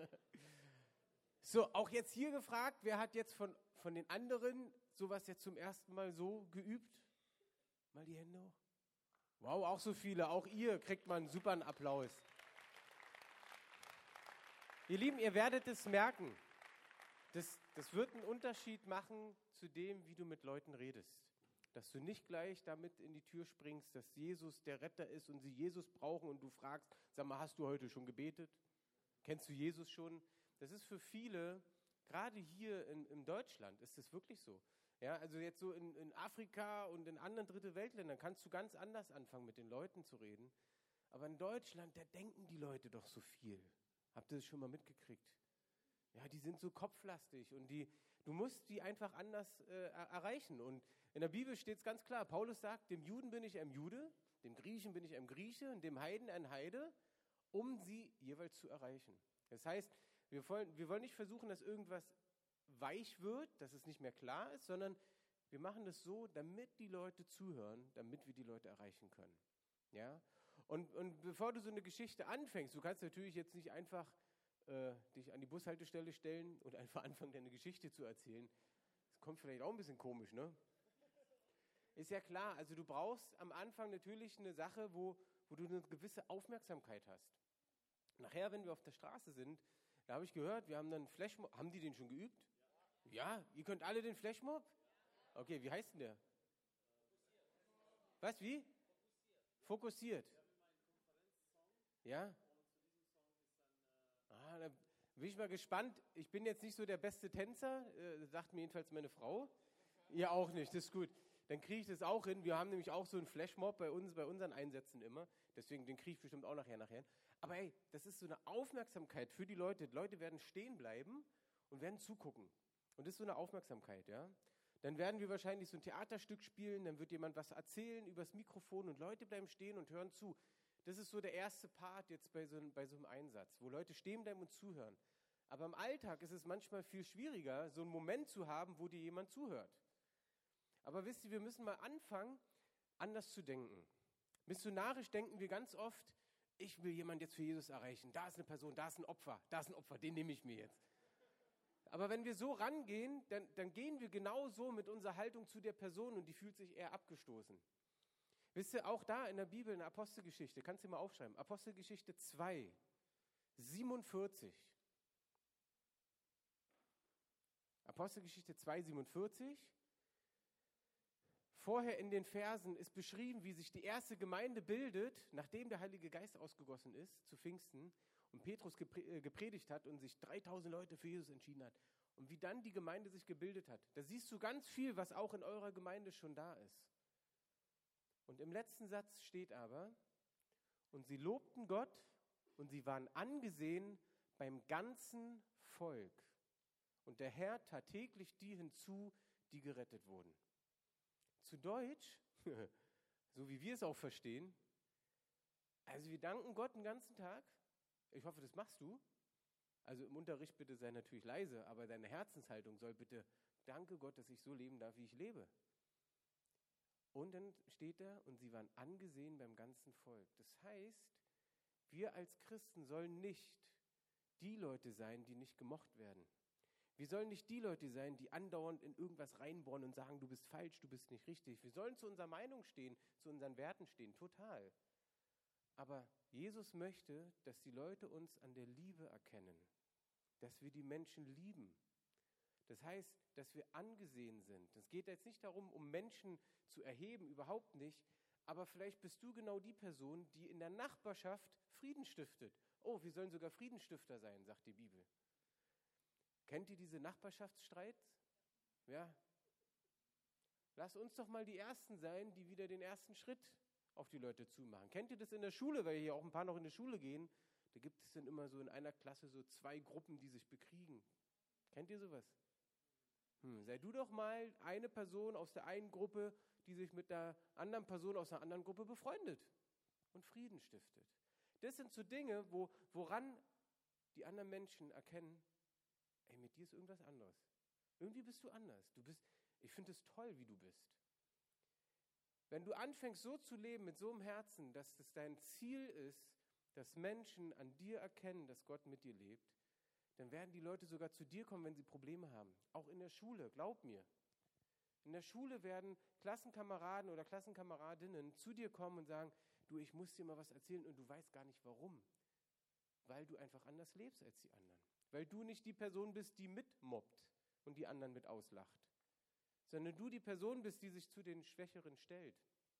So, auch jetzt hier gefragt, wer hat jetzt von den anderen sowas jetzt zum ersten Mal so geübt? Mal die Hände hoch. Wow, auch so viele, auch ihr kriegt mal einen super Applaus. Ihr Lieben, ihr werdet es merken. Das wird einen Unterschied machen zu dem, wie du mit Leuten redest. Dass du nicht gleich damit in die Tür springst, dass Jesus der Retter ist und sie Jesus brauchen und du fragst, sag mal, hast du heute schon gebetet? Kennst du Jesus schon? Das ist für viele, gerade hier in Deutschland, ist das wirklich so. Ja, also jetzt so in Afrika und in anderen Dritte Weltländern kannst du ganz anders anfangen, mit den Leuten zu reden. Aber in Deutschland, da denken die Leute doch so viel. Habt ihr das schon mal mitgekriegt? Ja, die sind so kopflastig und du musst die einfach anders erreichen. Und in der Bibel steht es ganz klar, Paulus sagt, dem Juden bin ich ein Jude, dem Griechen bin ich ein Grieche und dem Heiden ein Heide, um sie jeweils zu erreichen. Das heißt, wir wollen nicht versuchen, dass irgendwas weich wird, dass es nicht mehr klar ist, sondern wir machen das so, damit die Leute zuhören, damit wir die Leute erreichen können. Ja? Und bevor du so eine Geschichte anfängst, du kannst natürlich jetzt nicht einfach dich an die Bushaltestelle stellen und einfach anfangen, deine Geschichte zu erzählen. Das kommt vielleicht auch ein bisschen komisch, ne? Ist ja klar, also du brauchst am Anfang natürlich eine Sache, wo du eine gewisse Aufmerksamkeit hast. Nachher, wenn wir auf der Straße sind, da habe ich gehört, wir haben dann Flashmob. Haben die den schon geübt? Ja, ihr könnt alle den Flashmob? Okay, wie heißt denn der? Was, wie? Fokussiert. Ja? Da bin ich mal gespannt. Ich bin jetzt nicht so der beste Tänzer, sagt mir jedenfalls meine Frau. Ihr auch nicht, das ist gut. Dann kriege ich das auch hin. Wir haben nämlich auch so einen Flashmob bei unseren Einsätzen immer. Deswegen, den kriege ich bestimmt auch nachher hin. Aber hey, das ist so eine Aufmerksamkeit für die Leute. Die Leute werden stehen bleiben und werden zugucken. Und das ist so eine Aufmerksamkeit, ja. Dann werden wir wahrscheinlich so ein Theaterstück spielen, dann wird jemand was erzählen übers Mikrofon und Leute bleiben stehen und hören zu. Das ist so der erste Part jetzt bei so einem Einsatz, wo Leute stehen bleiben und zuhören. Aber im Alltag ist es manchmal viel schwieriger, so einen Moment zu haben, wo dir jemand zuhört. Aber wisst ihr, wir müssen mal anfangen, anders zu denken. Missionarisch denken wir ganz oft, ich will jemanden jetzt für Jesus erreichen. Da ist eine Person, da ist ein Opfer, den nehme ich mir jetzt. Aber wenn wir so rangehen, dann gehen wir genau so mit unserer Haltung zu der Person und die fühlt sich eher abgestoßen. Wisst ihr, auch da in der Bibel, in der Apostelgeschichte, kannst du mal aufschreiben, Apostelgeschichte 2, 47. Apostelgeschichte 2, 47. Vorher in den Versen ist beschrieben, wie sich die erste Gemeinde bildet, nachdem der Heilige Geist ausgegossen ist, zu Pfingsten, und Petrus gepredigt hat und sich 3000 Leute für Jesus entschieden hat. Und wie dann die Gemeinde sich gebildet hat. Da siehst du ganz viel, was auch in eurer Gemeinde schon da ist. Und im letzten Satz steht aber, und sie lobten Gott und sie waren angesehen beim ganzen Volk. Und der Herr tat täglich die hinzu, die gerettet wurden. Zu Deutsch, so wie wir es auch verstehen, also wir danken Gott den ganzen Tag. Ich hoffe, das machst du. Also im Unterricht bitte sei natürlich leise, aber deine Herzenshaltung soll bitte, danke Gott, dass ich so leben darf, wie ich lebe. Und dann steht da, und sie waren angesehen beim ganzen Volk. Das heißt, wir als Christen sollen nicht die Leute sein, die nicht gemocht werden. Wir sollen nicht die Leute sein, die andauernd in irgendwas reinbohren und sagen, du bist falsch, du bist nicht richtig. Wir sollen zu unserer Meinung stehen, zu unseren Werten stehen, total. Aber Jesus möchte, dass die Leute uns an der Liebe erkennen, dass wir die Menschen lieben. Das heißt, dass wir angesehen sind. Es geht jetzt nicht darum, um Menschen zu erheben, überhaupt nicht. Aber vielleicht bist du genau die Person, die in der Nachbarschaft Frieden stiftet. Oh, wir sollen sogar Friedensstifter sein, sagt die Bibel. Kennt ihr diese Nachbarschaftsstreits? Ja. Lass uns doch mal die Ersten sein, die wieder den ersten Schritt auf die Leute zumachen. Kennt ihr das in der Schule, weil hier auch ein paar noch in die Schule gehen? Da gibt es dann immer so in einer Klasse so 2 Gruppen, die sich bekriegen. Kennt ihr sowas? Sei du doch mal eine Person aus der einen Gruppe, die sich mit der anderen Person aus der anderen Gruppe befreundet und Frieden stiftet. Das sind so Dinge, woran die anderen Menschen erkennen, ey, mit dir ist irgendwas anderes. Irgendwie bist du anders. Ich finde es toll, wie du bist. Wenn du anfängst, so zu leben, mit so einem Herzen, dass das dein Ziel ist, dass Menschen an dir erkennen, dass Gott mit dir lebt, dann werden die Leute sogar zu dir kommen, wenn sie Probleme haben. Auch in der Schule, glaub mir. In der Schule werden Klassenkameraden oder Klassenkameradinnen zu dir kommen und sagen, du, ich muss dir mal was erzählen und du weißt gar nicht warum. Weil du einfach anders lebst als die anderen. weil du nicht die Person bist, die mitmobbt und die anderen mit auslacht, sondern du die Person bist, die sich zu den Schwächeren stellt.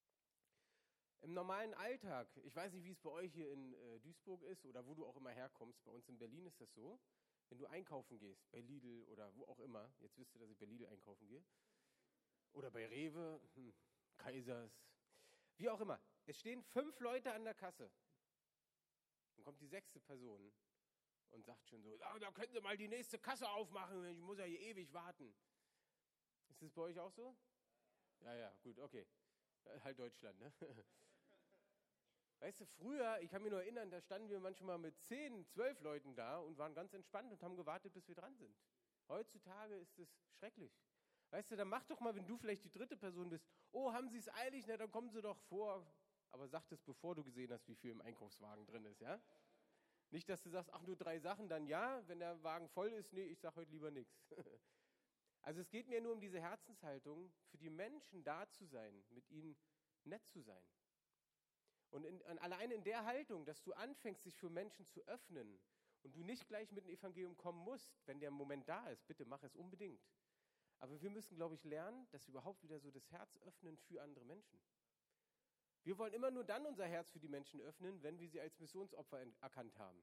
Im normalen Alltag, ich weiß nicht, wie es bei euch hier in Duisburg ist oder wo du auch immer herkommst, bei uns in Berlin ist das so, wenn du einkaufen gehst, bei Lidl oder wo auch immer, jetzt wisst ihr, dass ich bei Lidl einkaufen gehe, oder bei Rewe, Kaisers, wie auch immer. Es stehen 5 Leute an der Kasse. Dann kommt die 6. Person und sagt schon so, da können Sie mal die nächste Kasse aufmachen, ich muss ja hier ewig warten. Ist das bei euch auch so? Ja, gut, okay. Halt Deutschland, ne? Weißt du, früher, ich kann mich nur erinnern, da standen wir manchmal mit 10, 12 Leuten da und waren ganz entspannt und haben gewartet, bis wir dran sind. Heutzutage ist es schrecklich. Weißt du, dann mach doch mal, wenn du vielleicht die 3. Person bist, oh, haben Sie es eilig, na, dann kommen Sie doch vor. Aber sag das, bevor du gesehen hast, wie viel im Einkaufswagen drin ist, ja? Nicht, dass du sagst, ach, nur 3 Sachen, dann ja, wenn der Wagen voll ist, nee, ich sag heute lieber nichts. Also es geht mir nur um diese Herzenshaltung, für die Menschen da zu sein, mit ihnen nett zu sein. Und allein in der Haltung, dass du anfängst, dich für Menschen zu öffnen und du nicht gleich mit dem Evangelium kommen musst, wenn der Moment da ist, bitte mach es unbedingt. Aber wir müssen, glaube ich, lernen, dass wir überhaupt wieder so das Herz öffnen für andere Menschen. Wir wollen immer nur dann unser Herz für die Menschen öffnen, wenn wir sie als Missionsopfer erkannt haben.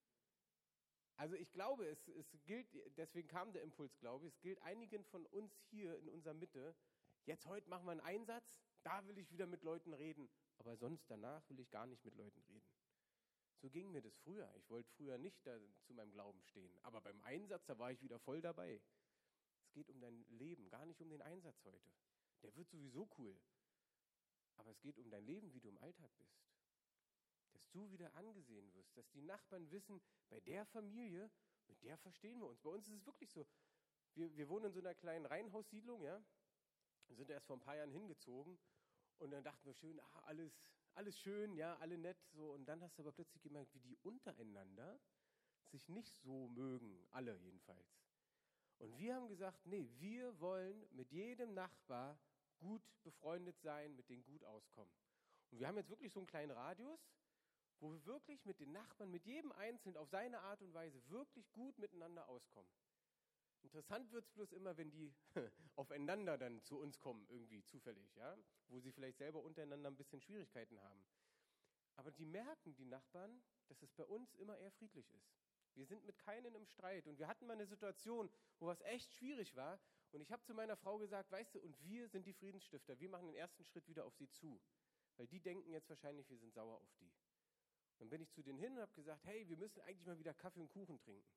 Also ich glaube, es gilt, deswegen kam der Impuls, glaube ich, es gilt einigen von uns hier in unserer Mitte, jetzt heute machen wir einen Einsatz, da will ich wieder mit Leuten reden, aber sonst danach will ich gar nicht mit Leuten reden. So ging mir das früher. Ich wollte früher nicht da zu meinem Glauben stehen, aber beim Einsatz, da war ich wieder voll dabei. Es geht um dein Leben, gar nicht um den Einsatz heute. Der wird sowieso cool. Aber es geht um dein Leben, wie du im Alltag bist. Dass du wieder angesehen wirst, dass die Nachbarn wissen, bei der Familie, mit der verstehen wir uns. Bei uns ist es wirklich so, wir wohnen in so einer kleinen Reihenhaussiedlung, ja, sind erst vor ein paar Jahren hingezogen und dann dachten wir schön, alles schön, ja, alle nett, so. Und dann hast du aber plötzlich gemerkt, wie die untereinander sich nicht so mögen, alle jedenfalls. Und wir haben gesagt, nee, wir wollen mit jedem Nachbar gut befreundet sein, mit denen gut auskommen. Und wir haben jetzt wirklich so einen kleinen Radius, wo wir wirklich mit den Nachbarn, mit jedem Einzelnen auf seine Art und Weise wirklich gut miteinander auskommen. Interessant wird es bloß immer, wenn die aufeinander dann zu uns kommen, irgendwie zufällig, ja, wo sie vielleicht selber untereinander ein bisschen Schwierigkeiten haben. Aber die merken, die Nachbarn, dass es bei uns immer eher friedlich ist. Wir sind mit keinem im Streit. Und wir hatten mal eine Situation, wo was echt schwierig war. Und ich habe zu meiner Frau gesagt, weißt du, und wir sind die Friedensstifter. Wir machen den ersten Schritt wieder auf sie zu. Weil die denken jetzt wahrscheinlich, wir sind sauer auf die. Dann bin ich zu denen hin und habe gesagt, hey, wir müssen eigentlich mal wieder Kaffee und Kuchen trinken.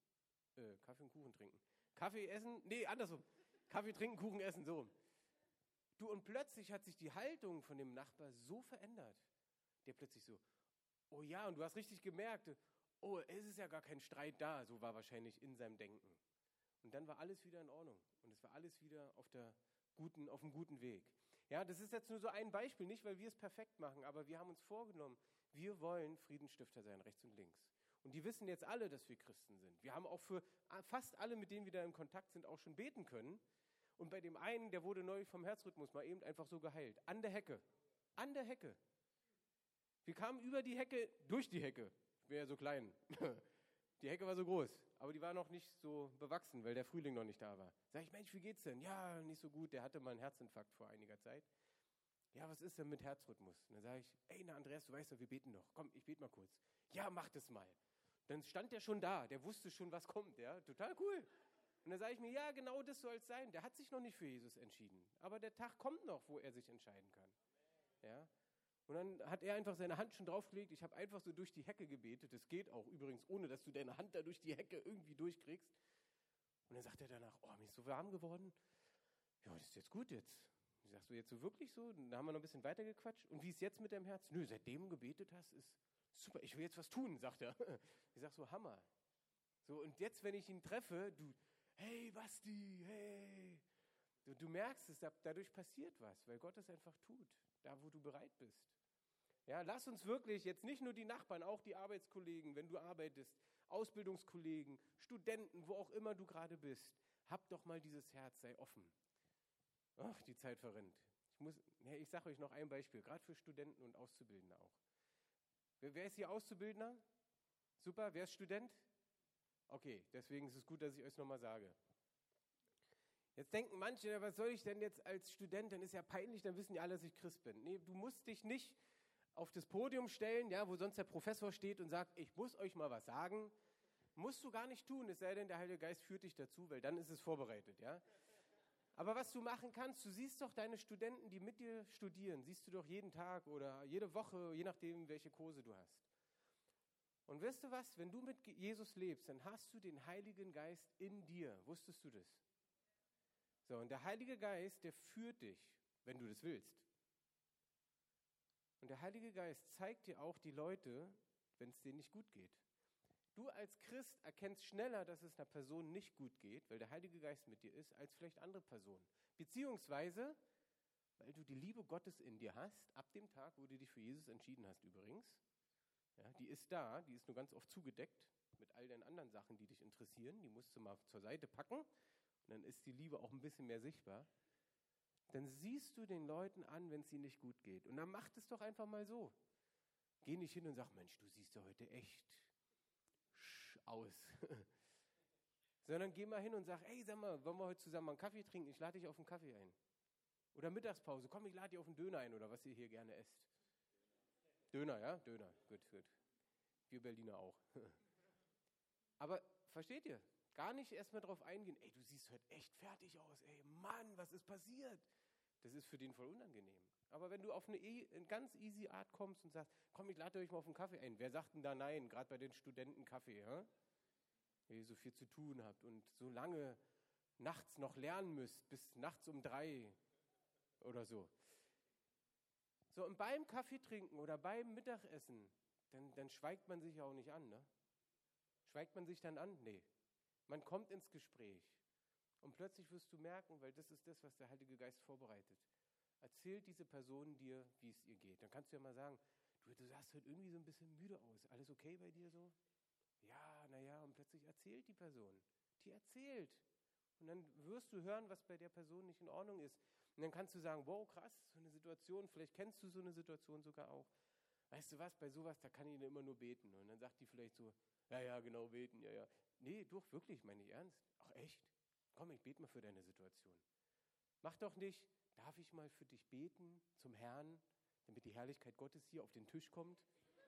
Kaffee essen? Nee, andersrum. Kaffee trinken, Kuchen essen, so. Du, und plötzlich hat sich die Haltung von dem Nachbar so verändert. Der plötzlich so, oh ja, und du hast richtig gemerkt, oh, es ist ja gar kein Streit da. So war wahrscheinlich in seinem Denken. Und dann war alles wieder in Ordnung. Und es war alles wieder auf einem guten Weg. Ja, das ist jetzt nur so ein Beispiel, nicht weil wir es perfekt machen, aber wir haben uns vorgenommen, wir wollen Friedensstifter sein, rechts und links. Und die wissen jetzt alle, dass wir Christen sind. Wir haben auch für fast alle, mit denen wir da in Kontakt sind, auch schon beten können. Und bei dem einen, der wurde neulich vom Herzrhythmus mal eben einfach so geheilt. An der Hecke. An der Hecke. Wir kamen über die Hecke, durch die Hecke. Ich bin ja so klein. Die Hecke war so groß, aber die war noch nicht so bewachsen, weil der Frühling noch nicht da war. Sag ich, Mensch, wie geht's denn? Ja, nicht so gut. Der hatte mal einen Herzinfarkt vor einiger Zeit. Ja, was ist denn mit Herzrhythmus? Und dann sage ich, ey, na Andreas, du weißt doch, wir beten doch. Komm, ich bete mal kurz. Ja, mach das mal. Dann stand der schon da, der wusste schon, was kommt. Ja, total cool. Und dann sage ich mir, ja, genau das soll es sein. Der hat sich noch nicht für Jesus entschieden. Aber der Tag kommt noch, wo er sich entscheiden kann. Ja. Und dann hat er einfach seine Hand schon draufgelegt. Ich habe einfach so durch die Hecke gebetet. Das geht auch übrigens, ohne dass du deine Hand da durch die Hecke irgendwie durchkriegst. Und dann sagt er danach, oh, mir ist so warm geworden. Ja, das ist jetzt gut jetzt. Ich sag so, jetzt so wirklich so? Dann haben wir noch ein bisschen weitergequatscht. Und wie ist jetzt mit deinem Herz? Nö, seitdem du gebetet hast, ist super. Ich will jetzt was tun, sagt er. Ich sag so, Hammer. So, und jetzt, wenn ich ihn treffe, hey, Basti, hey. Du merkst es, dadurch passiert was, weil Gott es einfach tut, da wo du bereit bist. Ja, lass uns wirklich jetzt nicht nur die Nachbarn, auch die Arbeitskollegen, wenn du arbeitest, Ausbildungskollegen, Studenten, wo auch immer du gerade bist, hab doch mal dieses Herz, sei offen. Ach, die Zeit verrinnt. Ich sage euch noch ein Beispiel, gerade für Studenten und Auszubildende auch. Wer ist hier Auszubildender? Super, wer ist Student? Okay, deswegen ist es gut, dass ich euch nochmal sage. Jetzt denken manche, ja, was soll ich denn jetzt als Student, dann ist ja peinlich, dann wissen die alle, dass ich Christ bin. Nee, du musst dich nicht auf das Podium stellen, ja, wo sonst der Professor steht und sagt, ich muss euch mal was sagen. Musst du gar nicht tun, es sei denn, der Heilige Geist führt dich dazu, weil dann ist es vorbereitet, ja. Aber was du machen kannst, du siehst doch deine Studenten, die mit dir studieren, siehst du doch jeden Tag oder jede Woche, je nachdem, welche Kurse du hast. Und weißt du was, wenn du mit Jesus lebst, dann hast du den Heiligen Geist in dir. Wusstest du das? So, und der Heilige Geist, der führt dich, wenn du das willst. Und der Heilige Geist zeigt dir auch die Leute, wenn es denen nicht gut geht. Du als Christ erkennst schneller, dass es einer Person nicht gut geht, weil der Heilige Geist mit dir ist, als vielleicht andere Personen. Beziehungsweise, weil du die Liebe Gottes in dir hast, ab dem Tag, wo du dich für Jesus entschieden hast übrigens. Ja, die ist da, die ist nur ganz oft zugedeckt mit all den anderen Sachen, die dich interessieren. Die musst du mal zur Seite packen und dann ist die Liebe auch ein bisschen mehr sichtbar. Dann siehst du den Leuten an, wenn es ihnen nicht gut geht. Und dann mach es doch einfach mal so. Geh nicht hin und sag, Mensch, du siehst ja heute echt aus. Sondern geh mal hin und sag, ey, sag mal, wollen wir heute zusammen mal einen Kaffee trinken? Ich lade dich auf einen Kaffee ein. Oder Mittagspause, komm, ich lade dich auf einen Döner ein oder was ihr hier gerne esst. Döner, ja? Döner, gut. Wir Berliner auch. Aber versteht ihr? Gar nicht erstmal drauf eingehen, ey, du siehst heute echt fertig aus, ey, Mann, was ist passiert? Das ist für den voll unangenehm. Aber wenn du auf eine ganz easy Art kommst und sagst, komm, ich lade euch mal auf einen Kaffee ein. Wer sagt denn da nein, gerade bei den Studenten Kaffee, ja? Wenn ihr so viel zu tun habt und so lange nachts noch lernen müsst, bis nachts um 3 oder so. So, und beim Kaffee trinken oder beim Mittagessen, dann schweigt man sich ja auch nicht an, ne? Schweigt man sich dann an? Nee. Man kommt ins Gespräch und plötzlich wirst du merken, weil das ist das, was der Heilige Geist vorbereitet. Erzählt diese Person dir, wie es ihr geht. Dann kannst du ja mal sagen, du sahst heute irgendwie so ein bisschen müde aus. Alles okay bei dir so? Ja, naja, und plötzlich erzählt die Person. Die erzählt. Und dann wirst du hören, was bei der Person nicht in Ordnung ist. Und dann kannst du sagen, wow, krass, so eine Situation, vielleicht kennst du so eine Situation sogar auch. Weißt du was, bei sowas, da kann ich immer nur beten. Und dann sagt die vielleicht so, ja, genau, beten, ja. Nee, doch, wirklich, meine ich ernst. Ach, echt? Komm, ich bete mal für deine Situation. Mach doch nicht, darf ich mal für dich beten zum Herrn, damit die Herrlichkeit Gottes hier auf den Tisch kommt?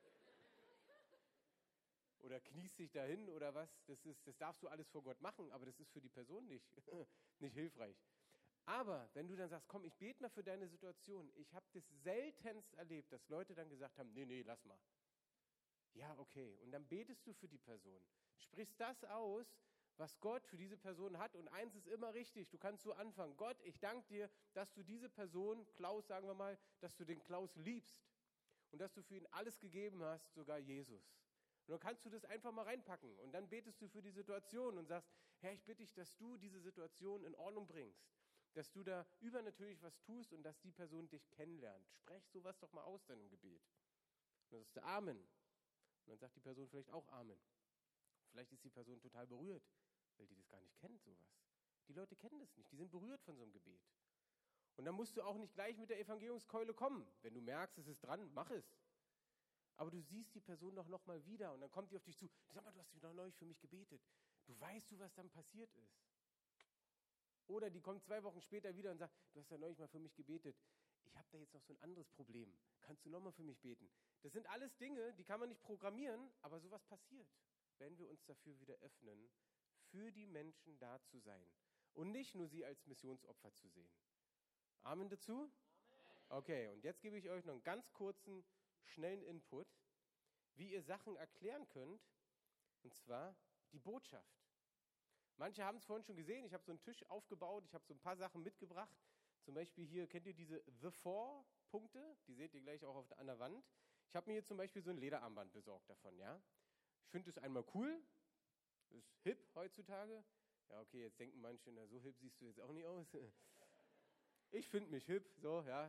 Oder kniest dich dahin oder was? Das darfst du alles vor Gott machen, aber das ist für die Person nicht hilfreich. Aber wenn du dann sagst, komm, ich bete mal für deine Situation, ich habe das seltenst erlebt, dass Leute dann gesagt haben, nee, lass mal. Ja, okay. Und dann betest du für die Person. Sprichst das aus, was Gott für diese Person hat. Und eins ist immer richtig, du kannst so anfangen. Gott, ich danke dir, dass du diese Person, Klaus, sagen wir mal, dass du den Klaus liebst. Und dass du für ihn alles gegeben hast, sogar Jesus. Und dann kannst du das einfach mal reinpacken. Und dann betest du für die Situation und sagst, Herr, ich bitte dich, dass du diese Situation in Ordnung bringst. Dass du da übernatürlich was tust und dass die Person dich kennenlernt. Sprech sowas doch mal aus dann im Gebet. Und dann sagst du Amen. Und dann sagt die Person vielleicht auch Amen. Vielleicht ist die Person total berührt, weil die das gar nicht kennt, sowas. Die Leute kennen das nicht, die sind berührt von so einem Gebet. Und dann musst du auch nicht gleich mit der Evangeliumskeule kommen. Wenn du merkst, es ist dran, mach es. Aber du siehst die Person doch noch mal wieder und dann kommt die auf dich zu. Sag mal, du hast noch neulich für mich gebetet. Du weißt, was dann passiert ist. Oder die kommt 2 Wochen später wieder und sagt, du hast ja neulich mal für mich gebetet. Ich habe da jetzt noch so ein anderes Problem. Kannst du noch mal für mich beten? Das sind alles Dinge, die kann man nicht programmieren, aber sowas passiert, wenn wir uns dafür wieder öffnen, für die Menschen da zu sein und nicht nur sie als Missionsopfer zu sehen. Amen dazu? Amen. Okay, und jetzt gebe ich euch noch einen ganz kurzen, schnellen Input, wie ihr Sachen erklären könnt, und zwar die Botschaft. Manche haben es vorhin schon gesehen, ich habe so einen Tisch aufgebaut, ich habe so ein paar Sachen mitgebracht. Zum Beispiel hier, kennt ihr diese The Four Punkte? Die seht ihr gleich auch an der Wand. Ich habe mir hier zum Beispiel so ein Lederarmband besorgt davon, ja. Ich finde es einmal cool, ist hip heutzutage. Ja, okay, jetzt denken manche, na, so hip siehst du jetzt auch nicht aus. Ich finde mich hip, so, ja.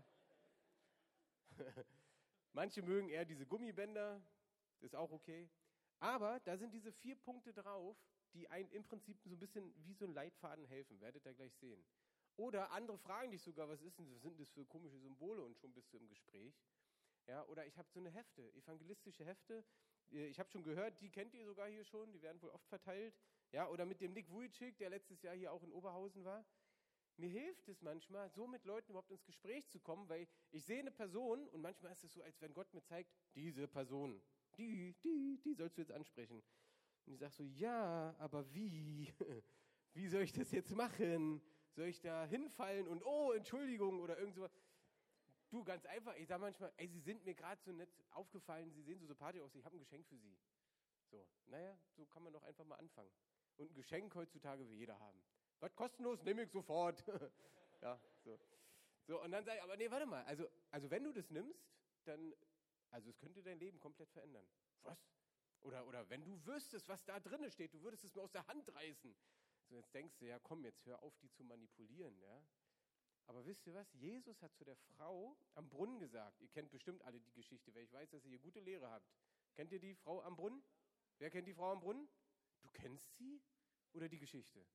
Manche mögen eher diese Gummibänder, das ist auch okay. Aber da sind diese 4 Punkte drauf, die einem im Prinzip so ein bisschen wie so ein Leitfaden helfen, werdet ihr gleich sehen. Oder andere fragen dich sogar, was sind das für komische Symbole und schon bist du im Gespräch. Ja, oder ich habe so eine Hefte, evangelistische Hefte, Ich habe schon gehört, die kennt ihr sogar hier schon, die werden wohl oft verteilt. Ja, oder mit dem Nick Vujicic, der letztes Jahr hier auch in Oberhausen war. Mir hilft es manchmal, so mit Leuten überhaupt ins Gespräch zu kommen, weil ich sehe eine Person und manchmal ist es so, als wenn Gott mir zeigt, diese Person, die sollst du jetzt ansprechen. Und ich sage so, ja, aber wie? Wie soll ich das jetzt machen? Soll ich da hinfallen und, oh, Entschuldigung oder irgend sowas? Du, ganz einfach, ich sage manchmal, ey, Sie sind mir gerade so nett aufgefallen, Sie sehen so sympathisch aus, ich habe ein Geschenk für Sie. So, naja, so kann man doch einfach mal anfangen. Und ein Geschenk heutzutage will jeder haben. Was kostenlos, nehme ich sofort. Ja, so. So, und dann sage ich, aber nee, warte mal, also wenn du das nimmst, dann, also es könnte dein Leben komplett verändern. Was? Oder wenn du wüsstest, was da drin steht, du würdest es mir aus der Hand reißen. So, jetzt denkst du, ja komm, jetzt hör auf, die zu manipulieren, ja. Aber wisst ihr was? Jesus hat zu der Frau am Brunnen gesagt, ihr kennt bestimmt alle die Geschichte, weil ich weiß, dass ihr hier gute Lehre habt. Kennt ihr die Frau am Brunnen? Wer kennt die Frau am Brunnen? Du kennst sie oder die Geschichte?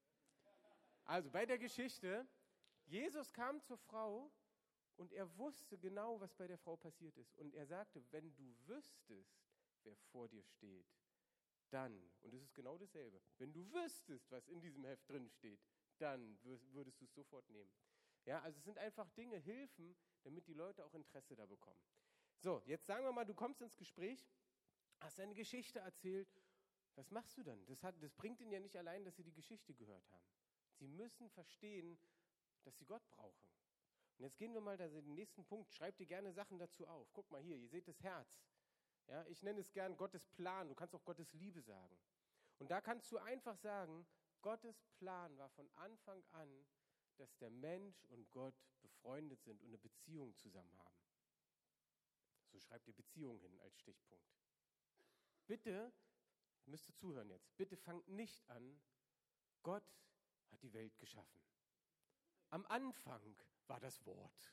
Also bei der Geschichte, Jesus kam zur Frau und er wusste genau, was bei der Frau passiert ist. Und er sagte, wenn du wüsstest, wer vor dir steht, dann, und es ist genau dasselbe, wenn du wüsstest, was in diesem Heft drin steht, dann würdest du es sofort nehmen. Ja, also es sind einfach Dinge, Hilfen, damit die Leute auch Interesse da bekommen. So, jetzt sagen wir mal, du kommst ins Gespräch, hast eine Geschichte erzählt. Was machst du dann? Das bringt ihnen ja nicht allein, dass sie die Geschichte gehört haben. Sie müssen verstehen, dass sie Gott brauchen. Und jetzt gehen wir mal den nächsten Punkt. Schreib dir gerne Sachen dazu auf. Guck mal hier, ihr seht das Herz. Ja, ich nenne es gern Gottes Plan. Du kannst auch Gottes Liebe sagen. Und da kannst du einfach sagen, Gottes Plan war von Anfang an, dass der Mensch und Gott befreundet sind und eine Beziehung zusammen haben. So schreibt ihr Beziehung hin als Stichpunkt. Bitte, ihr müsst zuhören jetzt, bitte fangt nicht an, Gott hat die Welt geschaffen. Am Anfang war das Wort.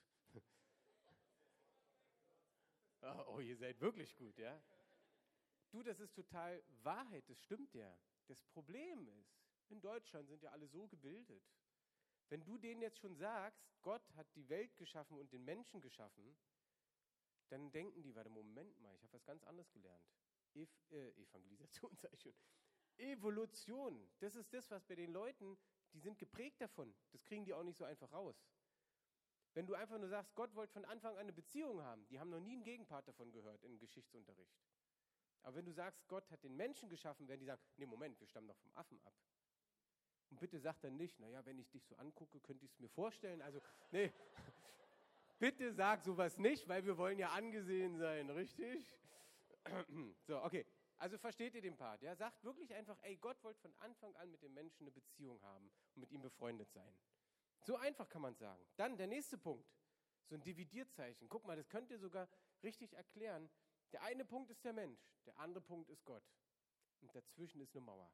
Oh, ihr seid wirklich gut, ja? Du, das ist total Wahrheit, das stimmt ja. Das Problem ist, in Deutschland sind ja alle so gebildet. Wenn du denen jetzt schon sagst, Gott hat die Welt geschaffen und den Menschen geschaffen, dann denken die, warte, Moment mal, ich habe was ganz anderes gelernt. Evangelisation, sage ich schon. Evolution, das ist das, was bei den Leuten, die sind geprägt davon. Das kriegen die auch nicht so einfach raus. Wenn du einfach nur sagst, Gott wollte von Anfang an eine Beziehung haben, die haben noch nie einen Gegenpart davon gehört im Geschichtsunterricht. Aber wenn du sagst, Gott hat den Menschen geschaffen, werden die sagen, nee, Moment, wir stammen doch vom Affen ab. Und bitte sag dann nicht, naja, wenn ich dich so angucke, könnte ich es mir vorstellen. Also, nee, bitte sag sowas nicht, weil wir wollen ja angesehen sein, richtig? So, okay. Also versteht ihr den Part, ja? Sagt wirklich einfach, ey, Gott wollte von Anfang an mit dem Menschen eine Beziehung haben und mit ihm befreundet sein. So einfach kann man es sagen. Dann der nächste Punkt, so ein Dividierzeichen. Guck mal, das könnt ihr sogar richtig erklären. Der eine Punkt ist der Mensch, der andere Punkt ist Gott. Und dazwischen ist eine Mauer.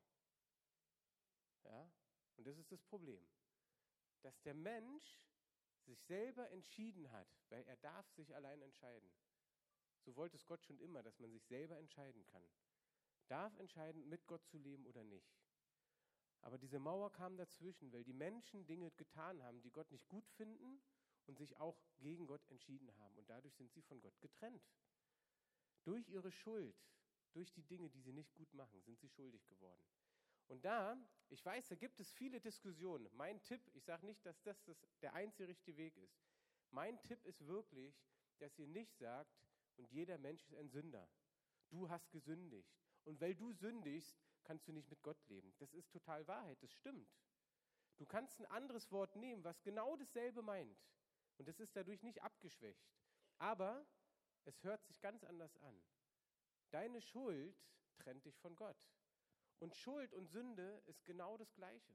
Ja? Und das ist das Problem. Dass der Mensch sich selber entschieden hat, weil er darf sich allein entscheiden. So wollte es Gott schon immer, dass man sich selber entscheiden kann. Darf entscheiden, mit Gott zu leben oder nicht. Aber diese Mauer kam dazwischen, weil die Menschen Dinge getan haben, die Gott nicht gut finden und sich auch gegen Gott entschieden haben. Und dadurch sind sie von Gott getrennt. Durch ihre Schuld, durch die Dinge, die sie nicht gut machen, sind sie schuldig geworden. Und ich weiß, da gibt es viele Diskussionen. Mein Tipp, ich sage nicht, dass das der einzige richtige Weg ist. Mein Tipp ist wirklich, dass ihr nicht sagt, und jeder Mensch ist ein Sünder. Du hast gesündigt. Und weil du sündigst, kannst du nicht mit Gott leben. Das ist total Wahrheit, das stimmt. Du kannst ein anderes Wort nehmen, was genau dasselbe meint. Und das ist dadurch nicht abgeschwächt. Aber es hört sich ganz anders an. Deine Schuld trennt dich von Gott. Und Schuld und Sünde ist genau das Gleiche.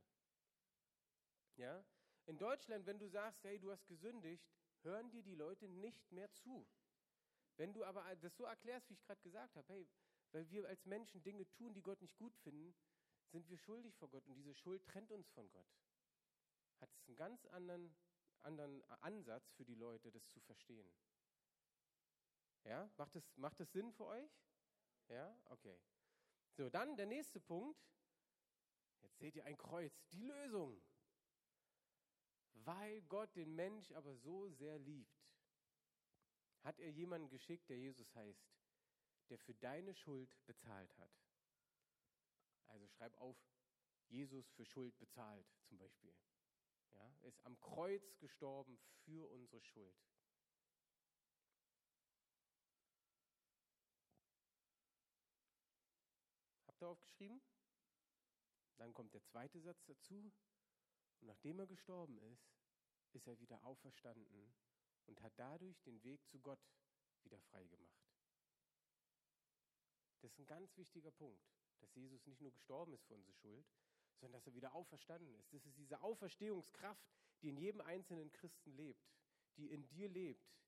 Ja? In Deutschland, wenn du sagst, hey, du hast gesündigt, hören dir die Leute nicht mehr zu. Wenn du aber das so erklärst, wie ich gerade gesagt habe, hey, weil wir als Menschen Dinge tun, die Gott nicht gut finden, sind wir schuldig vor Gott und diese Schuld trennt uns von Gott. Hat es einen ganz anderen Ansatz für die Leute, das zu verstehen. Ja, macht das Sinn für euch? Ja, okay. So, dann der nächste Punkt. Jetzt seht ihr ein Kreuz, die Lösung. Weil Gott den Mensch aber so sehr liebt, hat er jemanden geschickt, der Jesus heißt. der für deine Schuld bezahlt hat. Also schreib auf, Jesus für Schuld bezahlt zum Beispiel. Ja, er ist am Kreuz gestorben für unsere Schuld. Habt ihr aufgeschrieben? Dann kommt der zweite Satz dazu. Und nachdem er gestorben ist, ist er wieder auferstanden und hat dadurch den Weg zu Gott wieder frei gemacht. Das ist ein ganz wichtiger Punkt, dass Jesus nicht nur gestorben ist für unsere Schuld, sondern dass er wieder auferstanden ist. Das ist diese Auferstehungskraft, die in jedem einzelnen Christen lebt, die in dir lebt,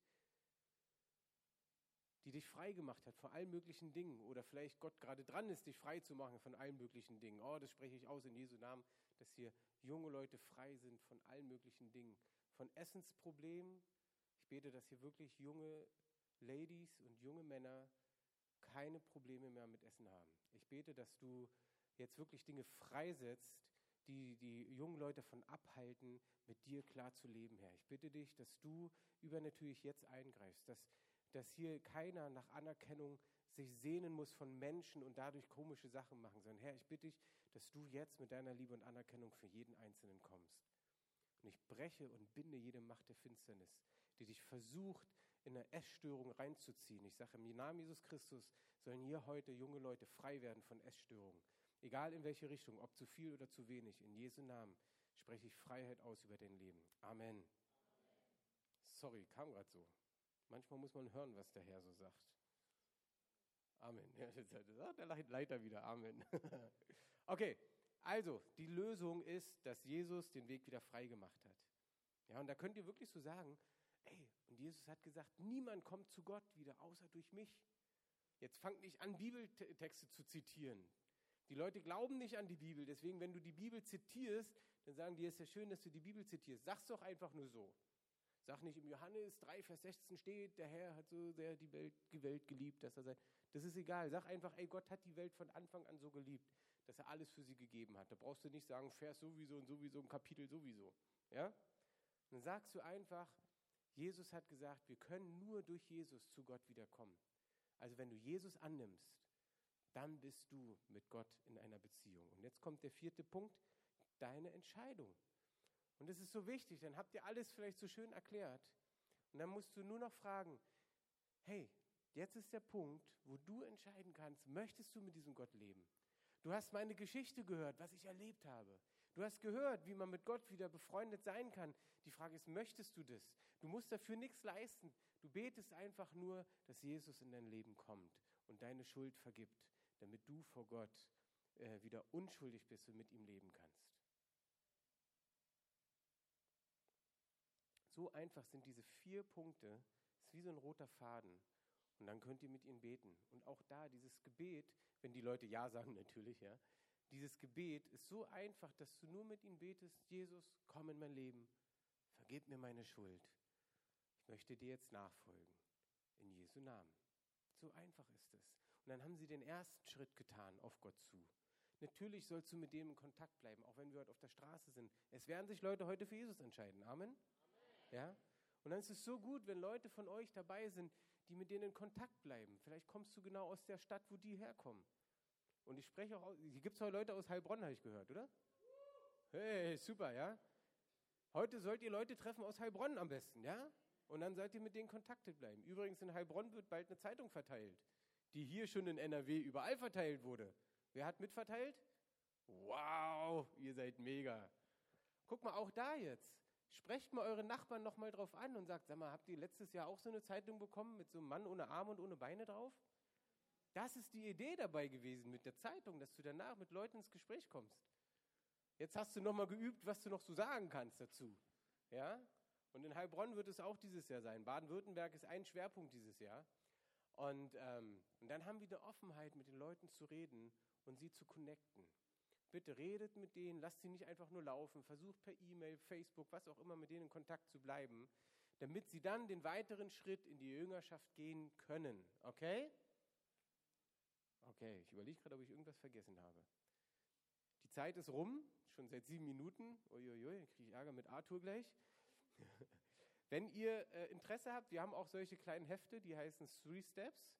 die dich frei gemacht hat von allen möglichen Dingen oder vielleicht Gott gerade dran ist, dich frei zu machen von allen möglichen Dingen. Oh, das spreche ich aus in Jesu Namen, dass hier junge Leute frei sind von allen möglichen Dingen, von Essensproblemen. Ich bete, dass hier wirklich junge Ladies und junge Männer keine Probleme mehr mit Essen haben. Ich bete, dass du jetzt wirklich Dinge freisetzt, die jungen Leute davon abhalten, mit dir klar zu leben, Herr. Ich bitte dich, dass du übernatürlich jetzt eingreifst, dass hier keiner nach Anerkennung sich sehnen muss von Menschen und dadurch komische Sachen machen, sondern Herr, ich bitte dich, dass du jetzt mit deiner Liebe und Anerkennung für jeden Einzelnen kommst. Und ich breche und binde jede Macht der Finsternis, die dich versucht, in eine Essstörung reinzuziehen. Ich sage, im Namen Jesus Christus sollen hier heute junge Leute frei werden von Essstörungen. Egal in welche Richtung, ob zu viel oder zu wenig, in Jesu Namen spreche ich Freiheit aus über dein Leben. Amen. Sorry, kam gerade so. Manchmal muss man hören, was der Herr so sagt. Amen. Ja, das sagt der Leiter wieder. Amen. Okay, also die Lösung ist, dass Jesus den Weg wieder frei gemacht hat. Ja, und da könnt ihr wirklich so sagen, ey, und Jesus hat gesagt, niemand kommt zu Gott wieder, außer durch mich. Jetzt fangt nicht an, Bibeltexte zu zitieren. Die Leute glauben nicht an die Bibel, deswegen, wenn du die Bibel zitierst, dann sagen die, es ist ja schön, dass du die Bibel zitierst. Sag's doch einfach nur so. Sag nicht, im Johannes 3, Vers 16 steht, der Herr hat so sehr die Welt geliebt, dass er sein. Das ist egal. Sag einfach, ey, Gott hat die Welt von Anfang an so geliebt, dass er alles für sie gegeben hat. Da brauchst du nicht sagen, Vers sowieso und sowieso, ein Kapitel sowieso. Ja? Dann sagst du einfach, Jesus hat gesagt, wir können nur durch Jesus zu Gott wiederkommen. Also wenn du Jesus annimmst, dann bist du mit Gott in einer Beziehung. Und jetzt kommt der vierte Punkt, deine Entscheidung. Und das ist so wichtig, dann habt ihr alles vielleicht so schön erklärt. Und dann musst du nur noch fragen, hey, jetzt ist der Punkt, wo du entscheiden kannst, möchtest du mit diesem Gott leben? Du hast meine Geschichte gehört, was ich erlebt habe. Du hast gehört, wie man mit Gott wieder befreundet sein kann. Die Frage ist, möchtest du das? Du musst dafür nichts leisten. Du betest einfach nur, dass Jesus in dein Leben kommt und deine Schuld vergibt, damit du vor Gott wieder unschuldig bist und mit ihm leben kannst. So einfach sind diese 4 Punkte, es ist wie so ein roter Faden. Und dann könnt ihr mit ihnen beten. Und auch da, dieses Gebet, wenn die Leute Ja sagen natürlich, ja, dieses Gebet ist so einfach, dass du nur mit ihnen betest, Jesus, komm in mein Leben, vergib mir meine Schuld. Ich möchte dir jetzt nachfolgen, in Jesu Namen. So einfach ist es. Und dann haben sie den ersten Schritt getan auf Gott zu. Natürlich sollst du mit dem in Kontakt bleiben, auch wenn wir heute auf der Straße sind. Es werden sich Leute heute für Jesus entscheiden. Amen? Ja? Und dann ist es so gut, wenn Leute von euch dabei sind, die mit denen in Kontakt bleiben. Vielleicht kommst du genau aus der Stadt, wo die herkommen. Und ich spreche auch, hier gibt es auch Leute aus Heilbronn, habe ich gehört, oder? Hey, super, ja? Heute sollt ihr Leute treffen aus Heilbronn am besten, ja? Und dann seid ihr mit denen kontaktet bleiben. Übrigens, in Heilbronn wird bald eine Zeitung verteilt, die hier schon in NRW überall verteilt wurde. Wer hat mitverteilt? Wow, ihr seid mega. Guck mal, auch da jetzt. Sprecht mal eure Nachbarn nochmal drauf an und sagt, sag mal, habt ihr letztes Jahr auch so eine Zeitung bekommen mit so einem Mann ohne Arme und ohne Beine drauf? Das ist die Idee dabei gewesen mit der Zeitung, dass du danach mit Leuten ins Gespräch kommst. Jetzt hast du nochmal geübt, was du noch so sagen kannst dazu. Ja? Und in Heilbronn wird es auch dieses Jahr sein. Baden-Württemberg ist ein Schwerpunkt dieses Jahr. Und dann haben wir eine Offenheit, mit den Leuten zu reden und sie zu connecten. Bitte redet mit denen, lasst sie nicht einfach nur laufen, versucht per E-Mail, Facebook, was auch immer, mit denen in Kontakt zu bleiben, damit sie dann den weiteren Schritt in die Jüngerschaft gehen können. Okay? Okay, ich überlege gerade, ob ich irgendwas vergessen habe. Die Zeit ist rum, schon seit 7 Minuten. Uiuiui, kriege ich Ärger mit Arthur gleich. Wenn ihr Interesse habt, wir haben auch solche kleinen Hefte, die heißen 3 Steps.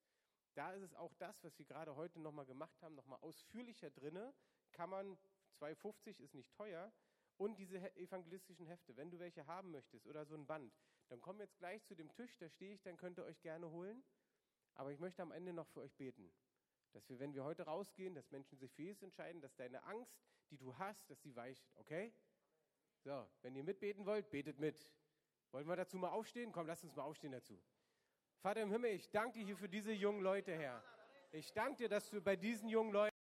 Da ist es auch das, was wir gerade heute nochmal gemacht haben, nochmal ausführlicher drinne. Kann man, 2,50 ist nicht teuer. Und diese evangelistischen Hefte, wenn du welche haben möchtest oder so ein Band, dann komm jetzt gleich zu dem Tisch, da stehe ich, dann könnt ihr euch gerne holen. Aber ich möchte am Ende noch für euch beten, dass wir, wenn wir heute rausgehen, dass Menschen sich für Jesus entscheiden, dass deine Angst, die du hast, dass sie weicht, okay? So, wenn ihr mitbeten wollt, betet mit. Wollen wir dazu mal aufstehen? Komm, lasst uns mal aufstehen dazu. Vater im Himmel, ich danke dir hier für diese jungen Leute, Herr. Ich danke dir, dass du bei diesen jungen Leuten